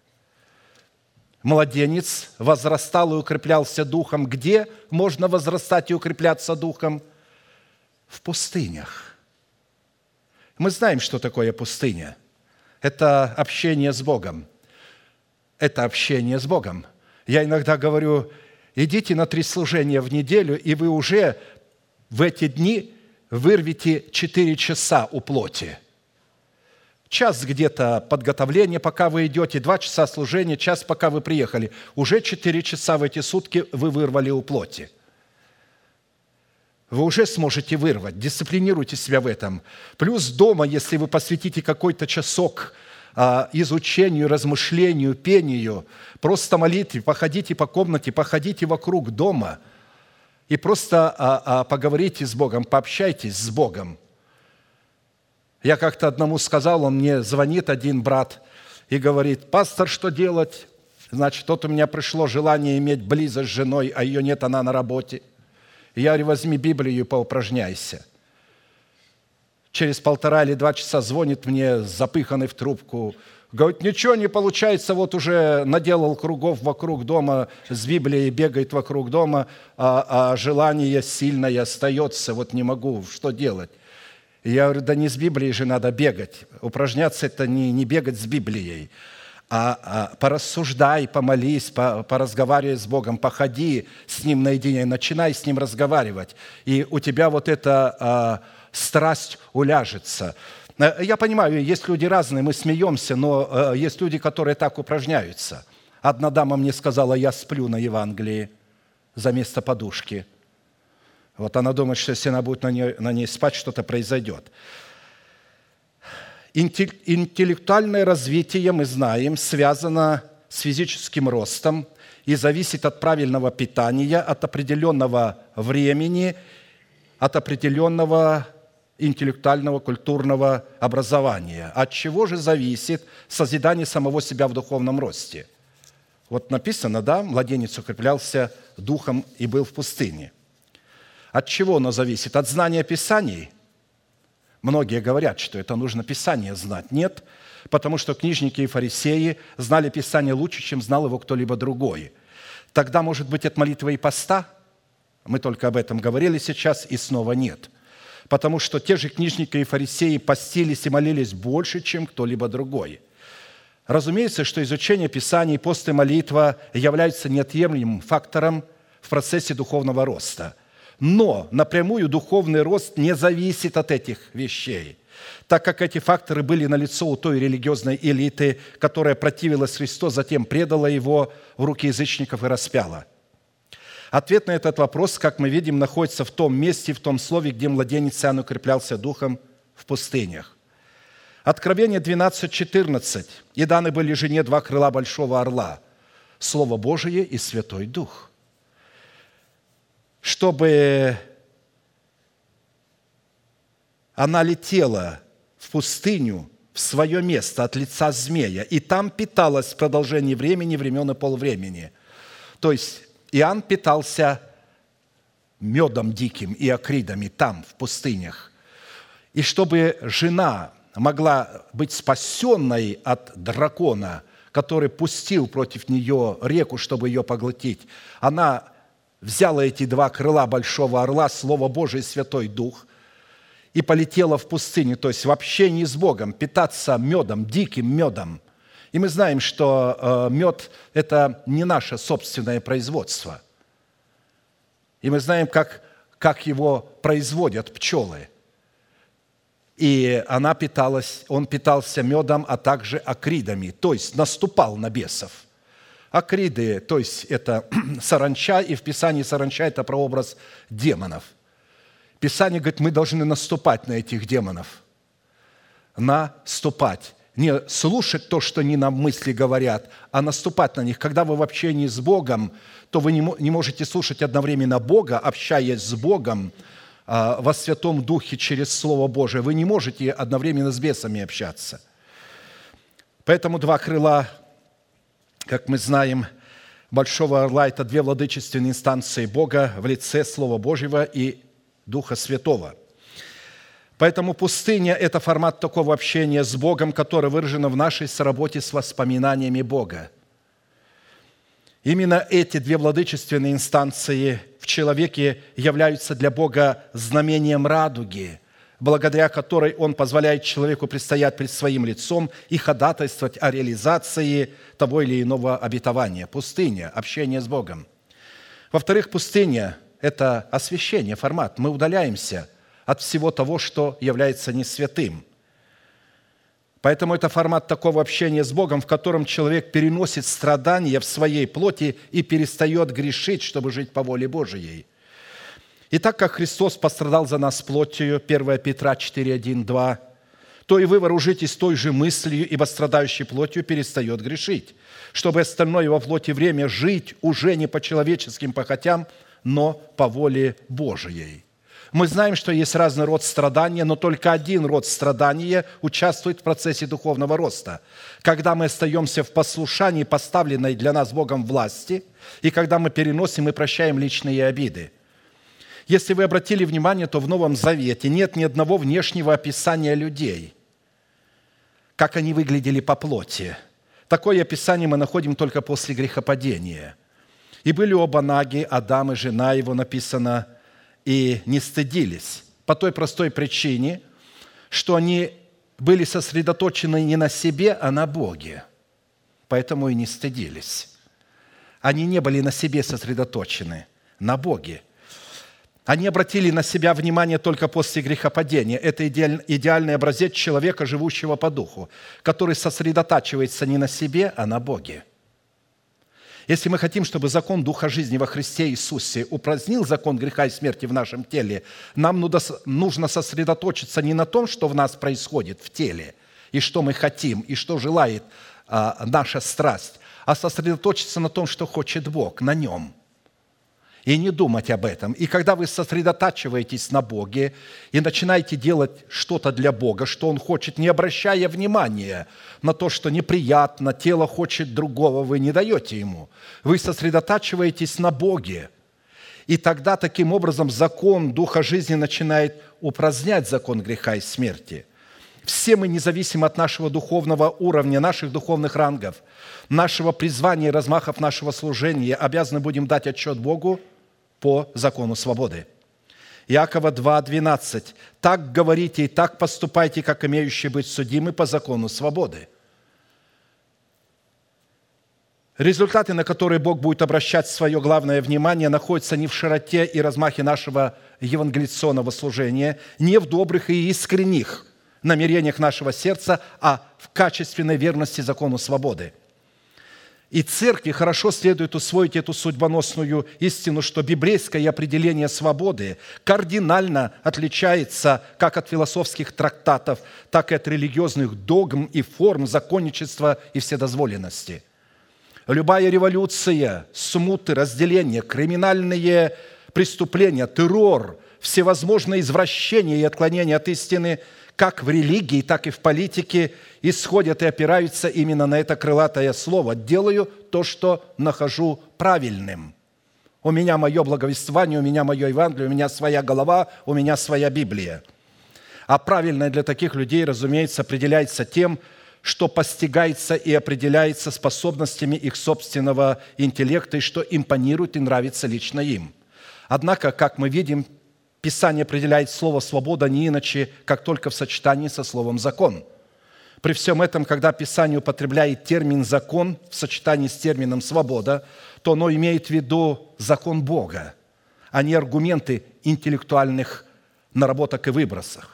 Младенец возрастал и укреплялся духом. Где можно возрастать и укрепляться духом? В пустынях. Мы знаем, что такое пустыня. Это общение с Богом. Это общение с Богом. Я иногда говорю, идите на три служения в неделю, и вы уже в эти дни вырвите четыре часа у плоти. Час где-то подготовления, пока вы идете, два часа служения, час, пока вы приехали. Уже четыре часа в эти сутки вы вырвали у плоти. Вы уже сможете вырвать. Дисциплинируйте себя в этом. Плюс дома, если вы посвятите какой-то часок изучению, размышлению, пению, просто молитве, походите по комнате, походите вокруг дома и просто поговорите с Богом, пообщайтесь с Богом. Я как-то одному сказал, он мне звонит, один брат, и говорит: пастор, что делать? Значит, вот у меня пришло желание иметь близость с женой, а ее нет, она на работе. И я говорю: возьми Библию и поупражняйся. Через полтора или два часа звонит мне, запыханный в трубку. Говорит: ничего не получается, вот уже наделал кругов вокруг дома с Библией, бегает вокруг дома, а, а желание сильное остается, вот не могу, что делать? И я говорю: да не с Библией же надо бегать. Упражняться – это не, не бегать с Библией, а, а порассуждай, помолись, по, поразговаривай с Богом, походи с Ним наедине, начинай с Ним разговаривать. И у тебя вот эта а, страсть уляжется. Я понимаю, есть люди разные, мы смеемся, но а, есть люди, которые так упражняются. Одна дама мне сказала: я сплю на Евангелии за место подушки. Вот она думает, что если она будет на ней, на ней спать, что-то произойдет. Интеллектуальное развитие, мы знаем, связано с физическим ростом и зависит от правильного питания, от определенного времени, от определенного интеллектуального, культурного образования. От чего же зависит созидание самого себя в духовном росте? Вот написано, да, младенец укреплялся духом и был в пустыне. От чего оно зависит? От знания Писаний? Многие говорят, что это нужно Писание знать. Нет, потому что книжники и фарисеи знали Писание лучше, чем знал его кто-либо другой. Тогда, может быть, от молитвы и поста? Мы только об этом говорили сейчас, и снова нет. Потому что те же книжники и фарисеи постились и молились больше, чем кто-либо другой. Разумеется, что изучение Писаний, пост и молитва являются неотъемлемым фактором в процессе духовного роста. Но напрямую духовный рост не зависит от этих вещей, так как эти факторы были налицо у той религиозной элиты, которая противилась Христу, затем предала Его в руки язычников и распяла. Ответ на этот вопрос, как мы видим, находится в том месте, в том слове, где младенец Иоанн укреплялся духом в пустынях. Откровение двенадцать четырнадцать. «И даны были жене два крыла большого орла, Слово Божие и Святой Дух». Чтобы она летела в пустыню, в свое место от лица змея, и там питалась в продолжении времени, времен и полвремени. То есть Иоанн питался медом диким и акридами там, в пустынях. И чтобы жена могла быть спасенной от дракона, который пустил против нее реку, чтобы ее поглотить, она взяла эти два крыла большого орла, Слово Божие и Святой Дух, и полетела в пустыню, то есть в общении с Богом, питаться медом, диким медом. И мы знаем, что мед – это не наше собственное производство. И мы знаем, как, как его производят пчелы. И она питалась, он питался медом, а также акридами, то есть наступал на бесов. Акриды, то есть это саранча, и в Писании саранча – это прообраз демонов. Писание говорит, мы должны наступать на этих демонов. Наступать. Не слушать то, что они нам мысли говорят, а наступать на них. Когда вы в общении с Богом, то вы не можете слушать одновременно Бога, общаясь с Богом во Святом Духе через Слово Божие. Вы не можете одновременно с бесами общаться. Поэтому два крыла, как мы знаем, большого орла – это две владычественные инстанции Бога в лице Слова Божьего и Духа Святого. Поэтому пустыня – это формат такого общения с Богом, которое выражено в нашей соработе с воспоминаниями Бога. Именно эти две владычественные инстанции в человеке являются для Бога знамением радуги, благодаря которой Он позволяет человеку предстоять пред Своим лицом и ходатайствовать о реализации того или иного обетования. Пустыня, общение с Богом. Во-вторых, пустыня – это освящение, формат. Мы удаляемся от всего того, что является несвятым. Поэтому это формат такого общения с Богом, в котором человек переносит страдания в своей плоти и перестает грешить, чтобы жить по воле Божией. И так как Христос пострадал за нас плотью, первое Петра четыре, один, два, то и вы вооружитесь той же мыслью, ибо страдающий плотью перестает грешить, чтобы остальное во плоти время жить уже не по человеческим похотям, но по воле Божией. Мы знаем, что есть разный род страдания, но только один род страдания участвует в процессе духовного роста. Когда мы остаемся в послушании, поставленной для нас Богом власти, и когда мы переносим и прощаем личные обиды. Если вы обратили внимание, то в Новом Завете нет ни одного внешнего описания людей, как они выглядели по плоти. Такое описание мы находим только после грехопадения. «И были оба наги, Адам и жена его», написано, «и не стыдились». По той простой причине, что они были сосредоточены не на себе, а на Боге. Поэтому и не стыдились. Они не были на себе сосредоточены, на Боге. Они обратили на себя внимание только после грехопадения. Это идеальный образец человека, живущего по духу, который сосредотачивается не на себе, а на Боге. Если мы хотим, чтобы закон Духа жизни во Христе Иисусе упразднил закон греха и смерти в нашем теле, нам нужно сосредоточиться не на том, что в нас происходит в теле, и что мы хотим, и что желает а, наша страсть, а сосредоточиться на том, что хочет Бог, на Нем. И не думать об этом. И когда вы сосредотачиваетесь на Боге и начинаете делать что-то для Бога, что Он хочет, не обращая внимания на то, что неприятно, тело хочет другого, вы не даете Ему. Вы сосредотачиваетесь на Боге. И тогда таким образом закон Духа жизни начинает упразднять закон греха и смерти. Все мы, независимо от нашего духовного уровня, наших духовных рангов, нашего призвания и размахов нашего служения, обязаны будем дать отчет Богу по закону свободы. Иакова два, двенадцать. «Так говорите и так поступайте, как имеющие быть судимы по закону свободы». Результаты, на которые Бог будет обращать свое главное внимание, находятся не в широте и размахе нашего евангелиционного служения, не в добрых и искренних намерениях нашего сердца, а в качественной верности закону свободы. И церкви хорошо следует усвоить эту судьбоносную истину, что библейское определение свободы кардинально отличается как от философских трактатов, так и от религиозных догм и форм законничества и вседозволенности. Любая революция, смуты, разделения, криминальные преступления, террор, всевозможные извращения и отклонения от истины – как в религии, так и в политике, исходят и опираются именно на это крылатое слово. «Делаю то, что нахожу правильным». У меня мое благовествование, у меня мое Евангелие, у меня своя голова, у меня своя Библия. А правильное для таких людей, разумеется, определяется тем, что постигается и определяется способностями их собственного интеллекта и что импонирует и нравится лично им. Однако, как мы видим, Писание определяет слово «свобода» не иначе, как только в сочетании со словом «закон». При всем этом, когда Писание употребляет термин «закон» в сочетании с термином «свобода», то оно имеет в виду закон Бога, а не аргументы интеллектуальных наработок и выбросов.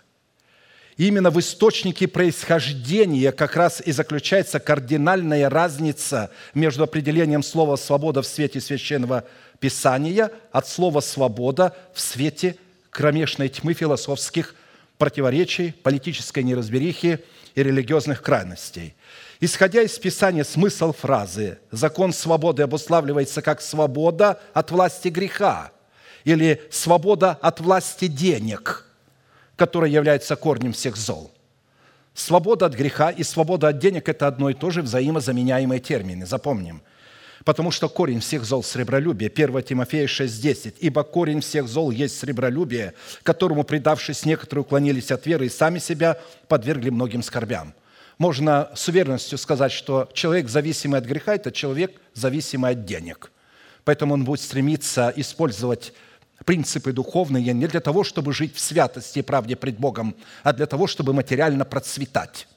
Именно в источнике происхождения как раз и заключается кардинальная разница между определением слова «свобода» в свете Священного Писания от слова «свобода» в свете кромешной тьмы философских противоречий, политической неразберихи и религиозных крайностей. Исходя из Писания, смысл фразы «закон свободы» обуславливается как свобода от власти греха или свобода от власти денег, которая является корнем всех зол. Свобода от греха и свобода от денег – это одно и то же взаимозаменяемые термины, запомним. Потому что корень всех зол – сребролюбие. первое Тимофея шесть, десять. «Ибо корень всех зол есть сребролюбие, которому, предавшись, некоторые уклонились от веры и сами себя подвергли многим скорбям». Можно с уверенностью сказать, что человек, зависимый от греха, это человек, зависимый от денег. Поэтому он будет стремиться использовать принципы духовные не для того, чтобы жить в святости и правде пред Богом, а для того, чтобы материально процветать.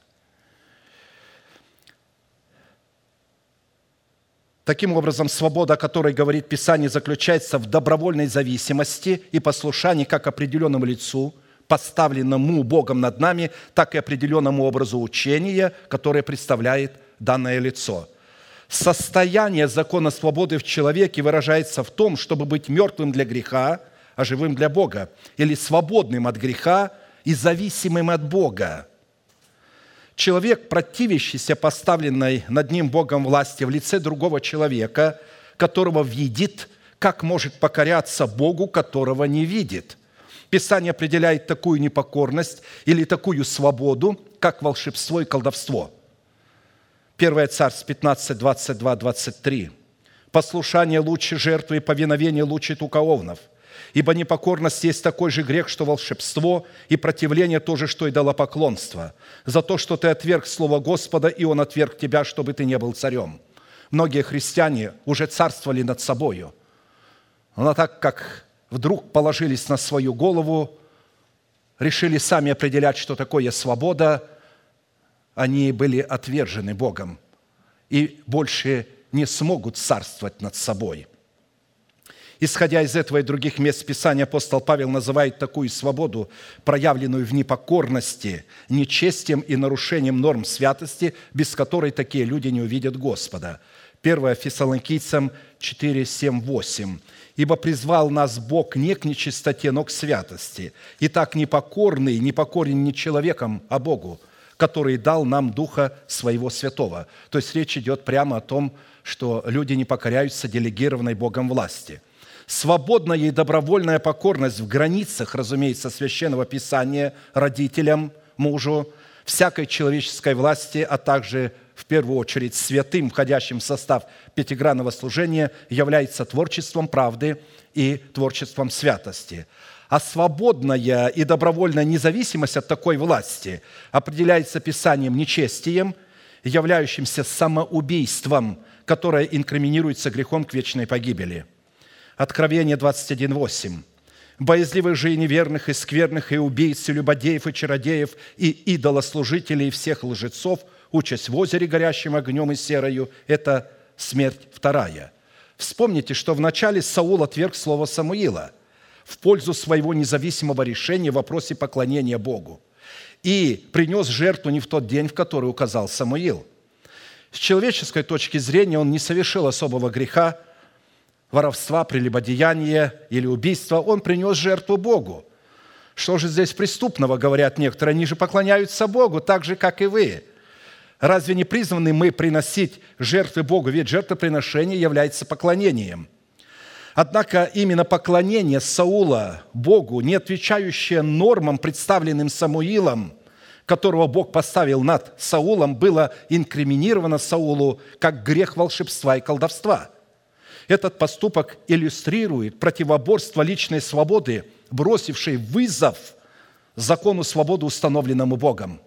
Таким образом, свобода, о которой говорит Писание, заключается в добровольной зависимости и послушании как определенному лицу, поставленному Богом над нами, так и определенному образу учения, которое представляет данное лицо. Состояние закона свободы в человеке выражается в том, чтобы быть мертвым для греха, а живым для Бога, или свободным от греха и зависимым от Бога. Человек, противящийся поставленной над ним Богом власти в лице другого человека, которого видит, как может покоряться Богу, которого не видит. Писание определяет такую непокорность или такую свободу, как волшебство и колдовство. первое Царств пятнадцать, двадцать два, двадцать три. «Послушание лучше жертвы, и повиновение лучше тукаовнов. Ибо непокорность есть такой же грех, что волшебство, и противление то же, что идолопоклонство. За то, что ты отверг слово Господа, и Он отверг тебя, чтобы ты не был царем». Многие христиане уже царствовали над собою, но так как вдруг положились на свою голову, решили сами определять, что такое свобода, они были отвержены Богом и больше не смогут царствовать над собой. Исходя из этого и других мест Писания, апостол Павел называет такую свободу, проявленную в непокорности, нечестием и нарушением норм святости, без которой такие люди не увидят Господа. первое Фессалоникийцам четыре, семь, восемь. «Ибо призвал нас Бог не к нечистоте, но к святости. Итак, непокорный, непокорен не человеком, а Богу, который дал нам Духа Своего Святого». То есть речь идет прямо о том, что люди не покоряются делегированной Богом власти. Свободная и добровольная покорность в границах, разумеется, Священного Писания родителям, мужу, всякой человеческой власти, а также, в первую очередь, святым, входящим в состав пятигранного служения, является творчеством правды и творчеством святости. А свободная и добровольная независимость от такой власти определяется Писанием нечестием, являющимся самоубийством, которое инкриминируется грехом к вечной погибели. Откровение двадцать один, восемь. «Боязливых же и неверных, и скверных, и убийц, и любодеев, и чародеев, и идолослужителей, и всех лжецов, участь в озере, горящим огнем и серою, это смерть вторая». Вспомните, что вначале Саул отверг слово Самуила в пользу своего независимого решения в вопросе поклонения Богу и принес жертву не в тот день, в который указал Самуил. С человеческой точки зрения он не совершил особого греха, воровства, прелюбодеяния или убийства, он принес жертву Богу. Что же здесь преступного, говорят некоторые, они же поклоняются Богу, так же, как и вы. Разве не призваны мы приносить жертвы Богу? Ведь жертвоприношение является поклонением. Однако именно поклонение Саула Богу, не отвечающее нормам, представленным Самуилом, которого Бог поставил над Саулом, было инкриминировано Саулу как грех волшебства и колдовства. Этот поступок иллюстрирует противоборство личной свободы, бросившей вызов закону свободы, установленному Богом.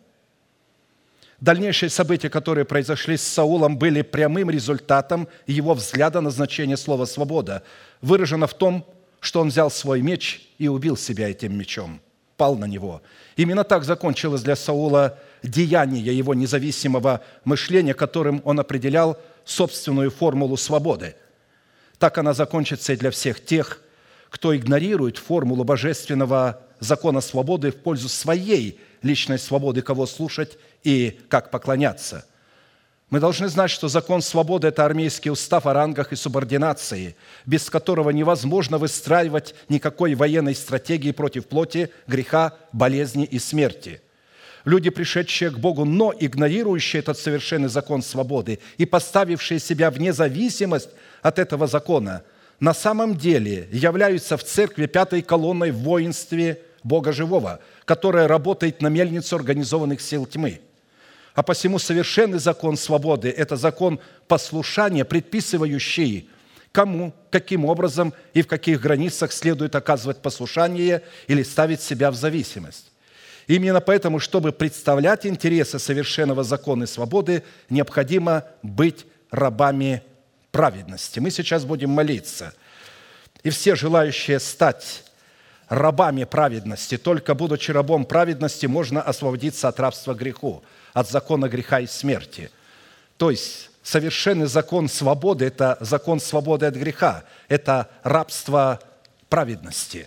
Дальнейшие события, которые произошли с Саулом, были прямым результатом его взгляда на значение слова «свобода», выражено в том, что он взял свой меч и убил себя этим мечом, пал на него. Именно так закончилось для Саула деяние его независимого мышления, которым он определял собственную формулу свободы. Так она закончится и для всех тех, кто игнорирует формулу божественного закона свободы в пользу своей личной свободы, кого слушать и как поклоняться. Мы должны знать, что закон свободы – это армейский устав о рангах и субординации, без которого невозможно выстраивать никакой военной стратегии против плоти, греха, болезни и смерти. Люди, пришедшие к Богу, но игнорирующие этот совершенный закон свободы и поставившие себя вне зависимость от этого закона, на самом деле являются в церкви пятой колонной в воинстве Бога живого, которая работает на мельницу организованных сил тьмы. А посему совершенный закон свободы – это закон послушания, предписывающий, кому, каким образом и в каких границах следует оказывать послушание или ставить себя в зависимость. Именно поэтому, чтобы представлять интересы совершенного закона и свободы, необходимо быть рабами праведности. Мы сейчас будем молиться. И все желающие стать рабами праведности, только будучи рабом праведности, можно освободиться от рабства греху, от закона греха и смерти. То есть совершенный закон свободы – это закон свободы от греха, это рабство праведности.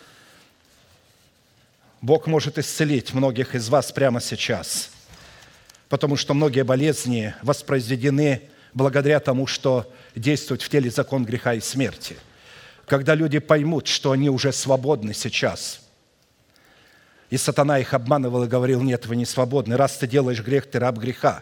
Бог может исцелить многих из вас прямо сейчас, потому что многие болезни воспроизведены благодаря тому, что действует в теле закон греха и смерти. Когда люди поймут, что они уже свободны сейчас, и сатана их обманывал и говорил: нет, вы не свободны, раз ты делаешь грех, ты раб греха.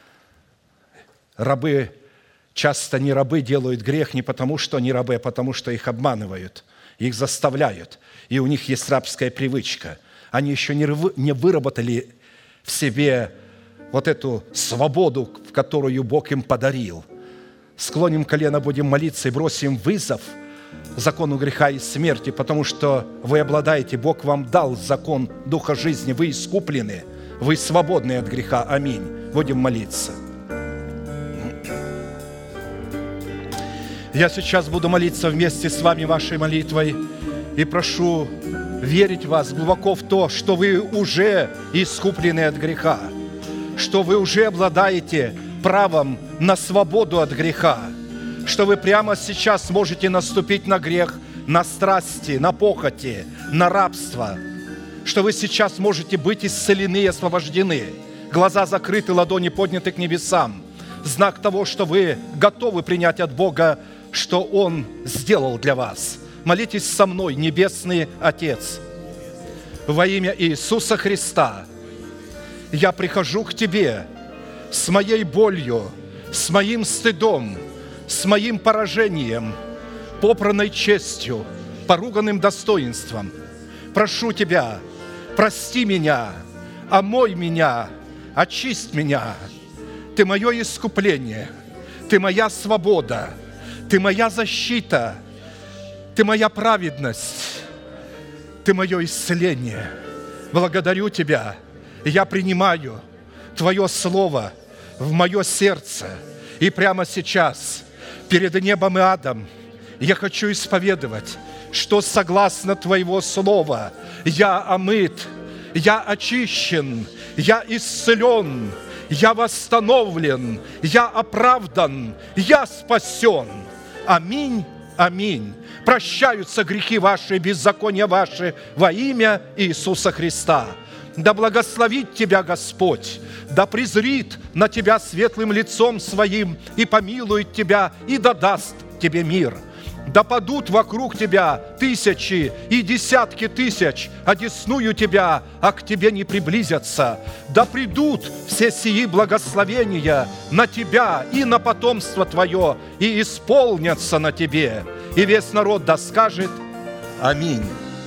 Рабы, часто не рабы делают грех не потому, что они рабы, а потому, что их обманывают, их заставляют, и у них есть рабская привычка. Они еще не выработали в себе вот эту свободу, которую Бог им подарил. Склоним колено, будем молиться и бросим вызов закону греха и смерти, потому что вы обладаете, Бог вам дал закон Духа жизни, вы искуплены, вы свободны от греха. Аминь. Будем молиться. Я сейчас буду молиться вместе с вами вашей молитвой и прошу верить вас глубоко в то, что вы уже искуплены от греха, что вы уже обладаете правом на свободу от греха, что вы прямо сейчас можете наступить на грех, на страсти, на похоти, на рабство, что вы сейчас можете быть исцелены и освобождены, глаза закрыты, ладони подняты к небесам, знак того, что вы готовы принять от Бога, что Он сделал для вас. Молитесь со мной, Небесный Отец. Во имя Иисуса Христа я прихожу к Тебе с моей болью, с моим стыдом, с моим поражением, попранной честью, поруганным достоинством. Прошу Тебя, прости меня, омой меня, очисть меня. Ты мое искупление, Ты моя свобода, Ты моя защита, Ты моя праведность, Ты мое исцеление. Благодарю Тебя, я принимаю Твое Слово в мое сердце. И прямо сейчас, перед небом и адом, я хочу исповедовать, что согласно Твоего Слова я омыт, я очищен, я исцелен, я восстановлен, я оправдан, я спасен. Аминь, аминь. Прощаются грехи ваши, беззакония ваши во имя Иисуса Христа. Да благословит тебя Господь, да презрит на тебя светлым лицом своим и помилует тебя, и да даст тебе мир. Да падут вокруг тебя тысячи и десятки тысяч, одесную тебя, а к тебе не приблизятся. Да придут все сии благословения на тебя и на потомство твое, и исполнятся на тебе. И весь народ да скажет аминь.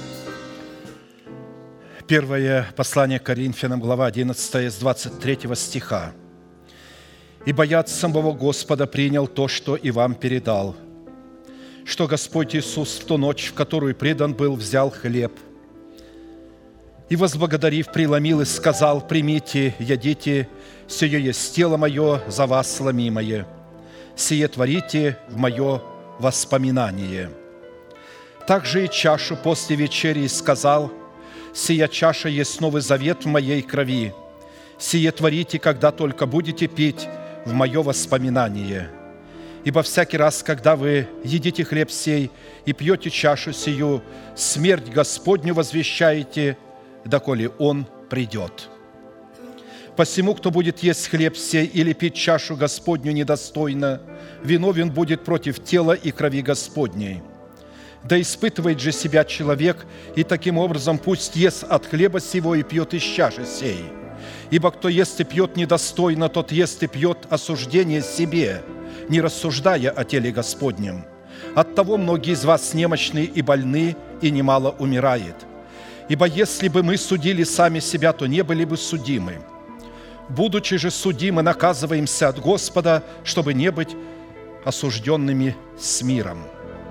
Первое послание к Коринфянам, глава одиннадцатая, с двадцать третьего стиха. «Ибо я от самого Господа принял то, что и вам передал, что Господь Иисус в ту ночь, в которую предан был, взял хлеб и, возблагодарив, преломил и сказал: примите, ядите, сие есть тело мое за вас сломимое, сие творите в мое воспоминание. Также и чашу после вечери сказал: сия чаша есть новый завет в моей крови, сие творите, когда только будете пить в мое воспоминание. Ибо всякий раз, когда вы едите хлеб сей и пьете чашу сию, смерть Господню возвещаете, доколе Он придет. Посему, кто будет есть хлеб сей или пить чашу Господню недостойно, виновен будет против тела и крови Господней. Да испытывает же себя человек, и таким образом пусть ест от хлеба сего и пьет из чаши сей. Ибо кто ест и пьет недостойно, тот ест и пьет осуждение себе, не рассуждая о теле Господнем. Оттого многие из вас немощны и больны, и немало умирает. Ибо если бы мы судили сами себя, то не были бы судимы. Будучи же судимы, наказываемся от Господа, чтобы не быть осужденными с миром.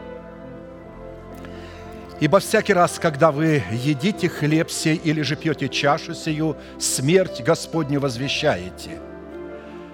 Ибо всякий раз, когда вы едите хлеб сей или же пьете чашу сию, смерть Господню возвещаете.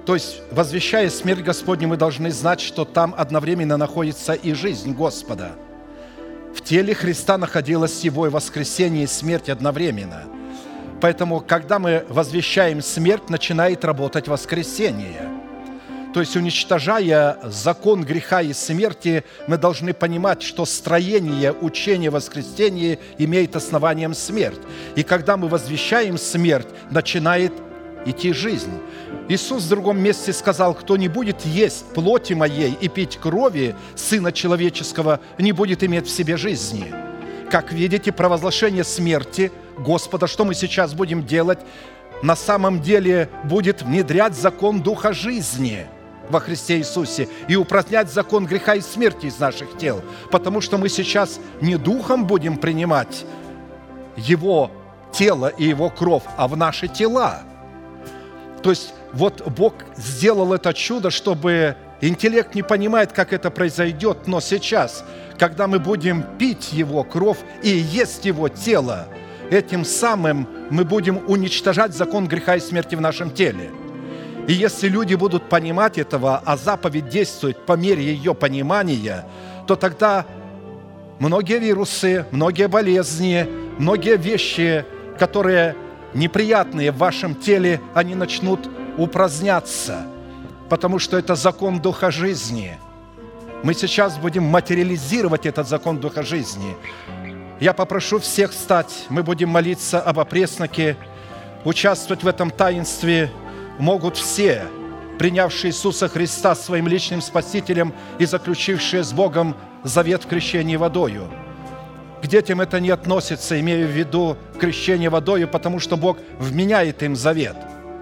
То есть, возвещая смерть Господню, мы должны знать, что там одновременно находится и жизнь Господа. В теле Христа находилось Его и воскресение, и смерть одновременно. Поэтому, когда мы возвещаем смерть, начинает работать воскресение. То есть, уничтожая закон греха и смерти, мы должны понимать, что строение учения воскресения имеет основанием смерть. И когда мы возвещаем смерть, начинает идти жизнь. Иисус в другом месте сказал: «Кто не будет есть плоти моей и пить крови Сына Человеческого, не будет иметь в себе жизни». Как видите, провозглашение смерти Господа, что мы сейчас будем делать, на самом деле будет внедрять закон Духа жизни во Христе Иисусе и упразднять закон греха и смерти из наших тел, потому что мы сейчас не духом будем принимать Его тело и Его кровь, а в наши тела. То есть вот Бог сделал это чудо, чтобы интеллект не понимает, как это произойдет, но сейчас, когда мы будем пить Его кровь и есть Его тело, этим самым мы будем уничтожать закон греха и смерти в нашем теле. И если люди будут понимать этого, а заповедь действует по мере ее понимания, то тогда многие вирусы, многие болезни, многие вещи, которые неприятные в вашем теле, они начнут упраздняться, потому что это закон Духа жизни. Мы сейчас будем материализировать этот закон Духа жизни. Я попрошу всех встать, мы будем молиться об опресноке. Участвовать в этом таинстве могут все, принявшие Иисуса Христа своим личным Спасителем и заключившие с Богом завет в крещении водою. К детям это не относится, имею в виду крещение водою, потому что Бог вменяет им завет.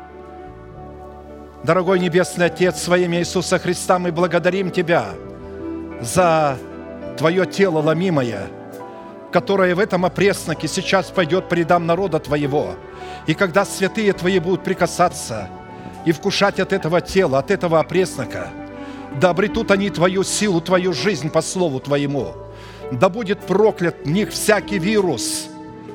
Дорогой Небесный Отец, во имя Иисуса Христа мы благодарим Тебя за Твое тело ломимое, которое в этом опресноке сейчас пойдет по рядам народа Твоего. И когда святые Твои будут прикасаться и вкушать от этого тела, от этого опреснока, да обретут они Твою силу, Твою жизнь по слову Твоему. Да будет проклят в них всякий вирус,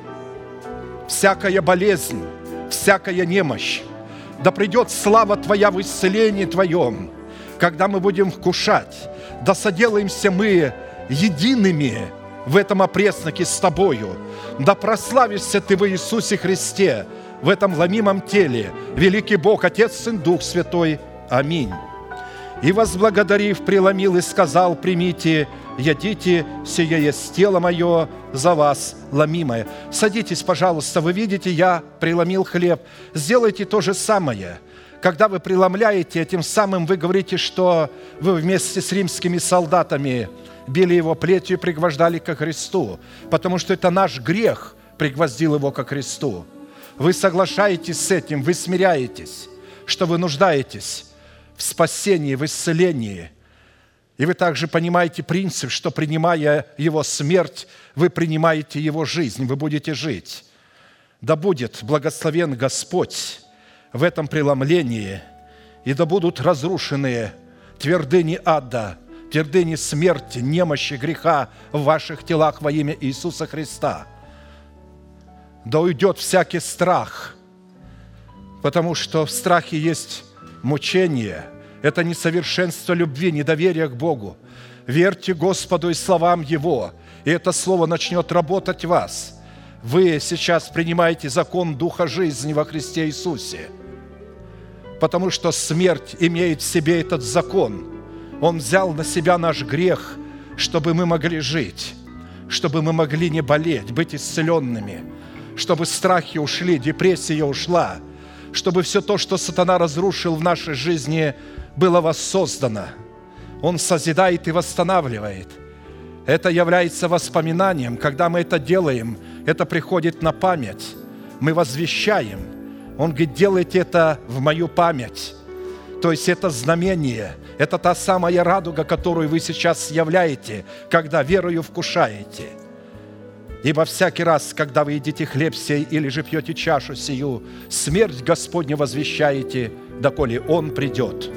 всякая болезнь, всякая немощь. Да придет слава Твоя в исцелении Твоем, когда мы будем вкушать. Да соделаемся мы едиными в этом опресноке с Тобою. Да прославишься Ты в Иисусе Христе, в этом ломимом теле. Великий Бог, Отец, Сын, Дух Святой. Аминь. И, возблагодарив, преломил и сказал: примите, ядите, сие есть тело мое за вас ломимое. Садитесь, пожалуйста, вы видите, я преломил хлеб. Сделайте то же самое. Когда вы преломляете, тем самым вы говорите, что вы вместе с римскими солдатами били его плетью и пригвождали ко Христу, потому что это наш грех пригвоздил его ко Христу. Вы соглашаетесь с этим, вы смиряетесь, что вы нуждаетесь в спасении, в исцелении. И вы также понимаете принцип, что, принимая Его смерть, вы принимаете Его жизнь, вы будете жить. Да будет благословен Господь в этом преломлении, и да будут разрушены твердыни ада, твердыни смерти, немощи, греха в ваших телах во имя Иисуса Христа. Да уйдет всякий страх, потому что в страхе есть мучение. Это несовершенство любви, недоверие к Богу. Верьте Господу и словам Его, и это Слово начнет работать в вас. Вы сейчас принимаете закон Духа жизни во Христе Иисусе, потому что смерть имеет в себе этот закон. Он взял на себя наш грех, чтобы мы могли жить, чтобы мы могли не болеть, быть исцеленными, чтобы страхи ушли, депрессия ушла, чтобы все то, что сатана разрушил в нашей жизни, было воссоздано. Он созидает и восстанавливает. Это является воспоминанием. Когда мы это делаем, это приходит на память. Мы возвещаем. Он говорит: делайте это в мою память. То есть это знамение, это та самая радуга, которую вы сейчас являете, когда верою вкушаете. Ибо всякий раз, когда вы едите хлеб сей или же пьете чашу сию, смерть Господню возвещаете, доколе Он придет.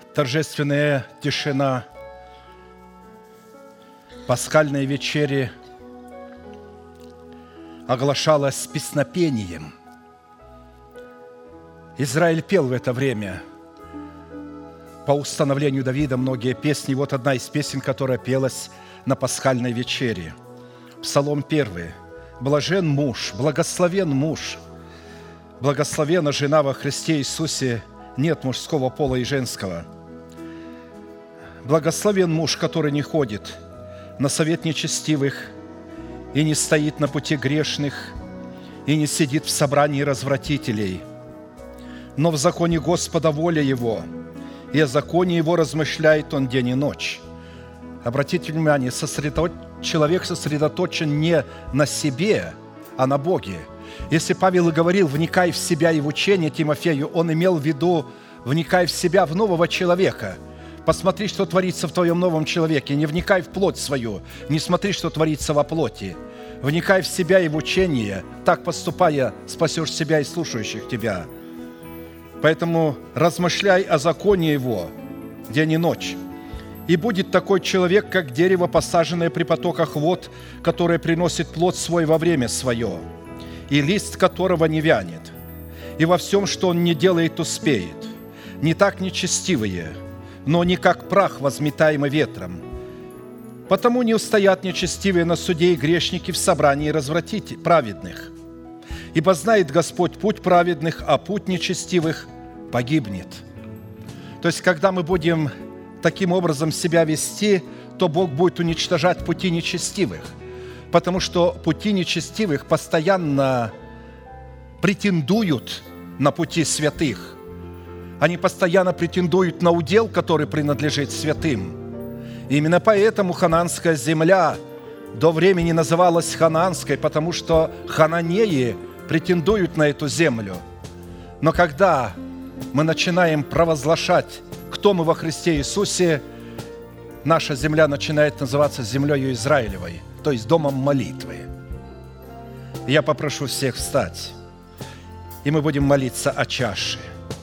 торжественная тишина пасхальной вечери оглашалась песнопением. Израиль пел в это время по установлению Давида многие песни. Вот одна из песен, которая пелась на пасхальной вечере. Псалом первый. «Блажен муж, благословен муж, благословена жена во Христе Иисусе, нет мужского пола и женского. Благословен муж, который не ходит на совет нечестивых и не стоит на пути грешных и не сидит в собрании развратителей, но в законе Господа воля его, и о законе его размышляет он день и ночь». Обратите внимание, сосредоточ... человек сосредоточен не на себе, а на Боге. Если Павел и говорил «вникай в себя и в учение» Тимофею, он имел в виду «вникай в себя, в нового человека». Посмотри, что творится в твоем новом человеке. Не вникай в плоть свою, не смотри, что творится во плоти. Вникай в себя и в учение. Так поступая, спасешь себя и слушающих тебя. Поэтому размышляй о законе его день и ночь. И будет такой человек, как дерево, посаженное при потоках вод, которое приносит плод свой во время свое, и лист которого не вянет. И во всем, что он не делает, успеет. Не так нечестивые, но не как прах, возметаемый ветром. Потому не устоят нечестивые на суде и грешники в собрании развратите праведных. Ибо знает Господь путь праведных, а путь нечестивых погибнет». То есть, когда мы будем таким образом себя вести, то Бог будет уничтожать пути нечестивых, потому что пути нечестивых постоянно претендуют на пути святых. Они постоянно претендуют на удел, который принадлежит святым. И именно поэтому хананская земля до времени называлась хананской, потому что хананеи претендуют на эту землю. Но когда мы начинаем провозглашать, кто мы во Христе Иисусе, наша земля начинает называться землею Израилевой, то есть домом молитвы. Я попрошу всех встать, и мы будем молиться о чаше.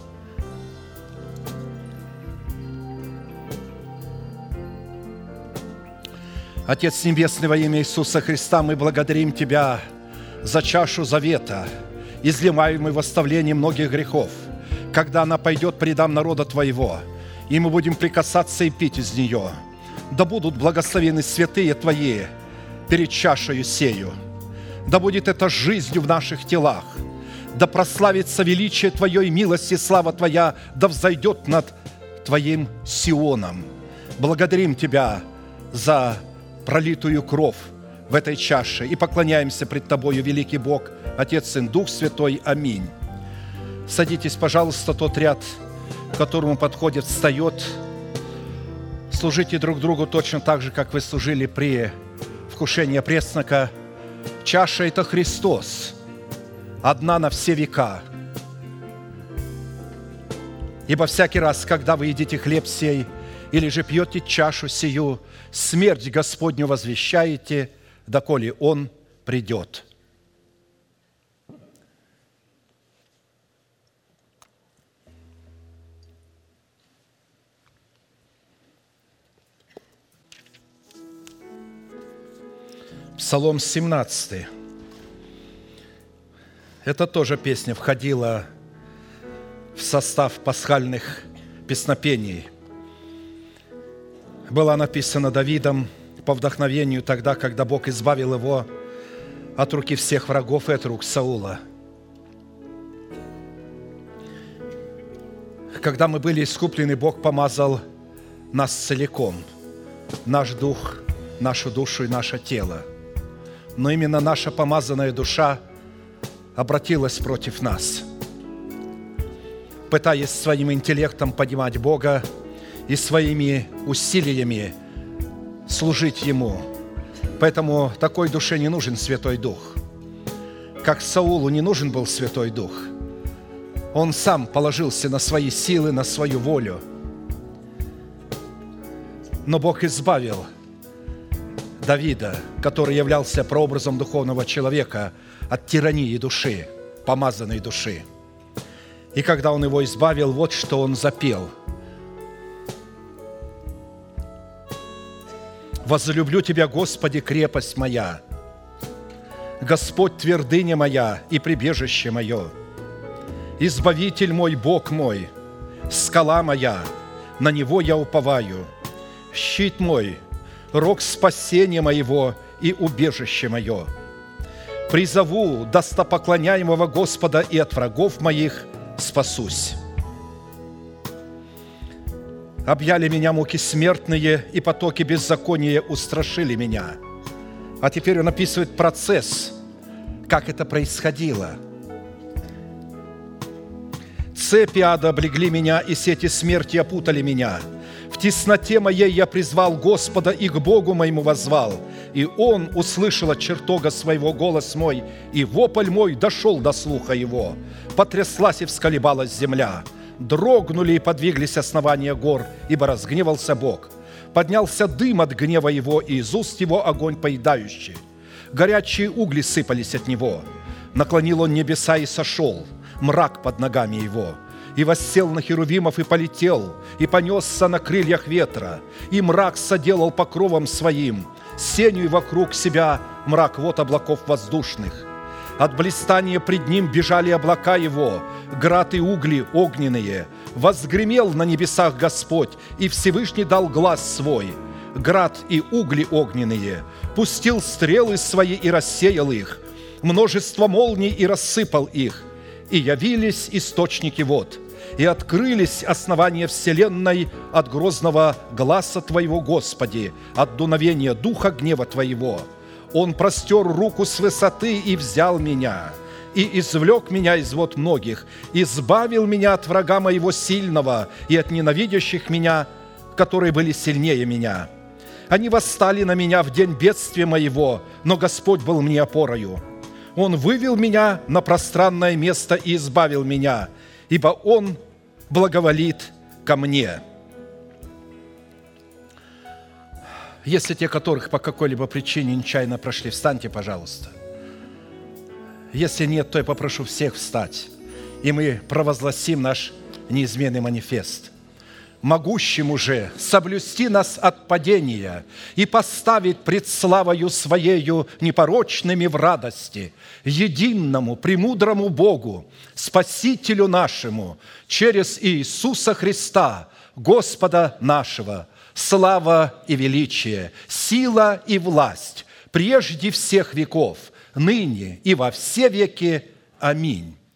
Отец Небесный, во имя Иисуса Христа, мы благодарим Тебя за чашу завета, изливаемую в оставлении многих грехов, когда она пойдет по рядам народа Твоего, и мы будем прикасаться и пить из нее. Да будут благословены святые Твои перед чашею сею. Да будет это жизнью в наших телах. Да прославится величие Твое и милость и слава Твоя, да взойдет над Твоим Сионом. Благодарим Тебя за пролитую кровь в этой чаше и поклоняемся пред Тобою, великий Бог, Отец, Сын, Дух Святой. Аминь. Садитесь, пожалуйста, тот ряд, к которому подходит, встает. Служите друг другу точно так же, как вы служили при вкушении преснока. Чаша – это Христос, одна на все века. Ибо всякий раз, когда вы едите хлеб сей или же пьете чашу сию, смерть Господню возвещаете, доколе Он придет. Псалом семнадцатый. Это тоже песня входила в состав пасхальных песнопений. Была написана Давидом по вдохновению тогда, когда Бог избавил его от руки всех врагов и от рук Саула. Когда мы были искуплены, Бог помазал нас целиком, наш дух, нашу душу и наше тело. Но именно наша помазанная душа обратилась против нас, пытаясь своим интеллектом понимать Бога и своими усилиями служить Ему. Поэтому такой душе не нужен Святой Дух. Как Саулу не нужен был Святой Дух. Он сам положился на свои силы, на свою волю. Но Бог избавил Давида, который являлся прообразом духовного человека, от тирании души, помазанной души. И когда Он его избавил, вот что он запел. Возлюблю Тебя, Господи, крепость моя, Господь, твердыня моя и прибежище мое, Избавитель мой, Бог мой, скала моя, на Него я уповаю, щит мой, рог спасения моего и убежище мое. Призову достопоклоняемого Господа, и от врагов моих спасусь. Объяли меня муки смертные, и потоки беззакония устрашили меня. А теперь он описывает процесс, как это происходило. Цепи ада облегли меня, и сети смерти опутали меня. В тесноте моей я призвал Господа, и к Богу моему воззвал. И Он услышал от чертога своего голос мой, и вопль мой дошел до слуха его. Потряслась и всколебалась земля. Дрогнули и подвиглись основания гор, ибо разгневался Бог. Поднялся дым от гнева его, и из уст его огонь поедающий. Горячие угли сыпались от него. Наклонил он небеса и сошел, мрак под ногами его. И воссел на херувимов и полетел, и понесся на крыльях ветра, и мрак соделал покровом своим, сенью вокруг себя мрак вод облаков воздушных. От блистания пред ним бежали облака его, град и угли огненные. Возгремел на небесах Господь, и Всевышний дал глас свой. Град и угли огненные, пустил стрелы свои и рассеял их, множество молний и рассыпал их. И явились источники вод, и открылись основания вселенной от грозного гласа Твоего, Господи, от дуновения духа гнева Твоего. Он простер руку с высоты и взял меня, и извлек меня из вод многих, избавил меня от врага моего сильного и от ненавидящих меня, которые были сильнее меня. Они восстали на меня в день бедствия моего, но Господь был мне опорою. Он вывел меня на пространное место и избавил меня, ибо Он благоволит ко мне. Если те, которых по какой-либо причине нечаянно прошли, встаньте, пожалуйста. Если нет, то я попрошу всех встать, и мы провозгласим наш неизменный манифест. Могущему же соблюсти нас от падения и поставить пред славою Своею непорочными в радости, единому, премудрому Богу, Спасителю нашему, через Иисуса Христа, Господа нашего, слава и величие, сила и власть, прежде всех веков, ныне и во все веки. Аминь.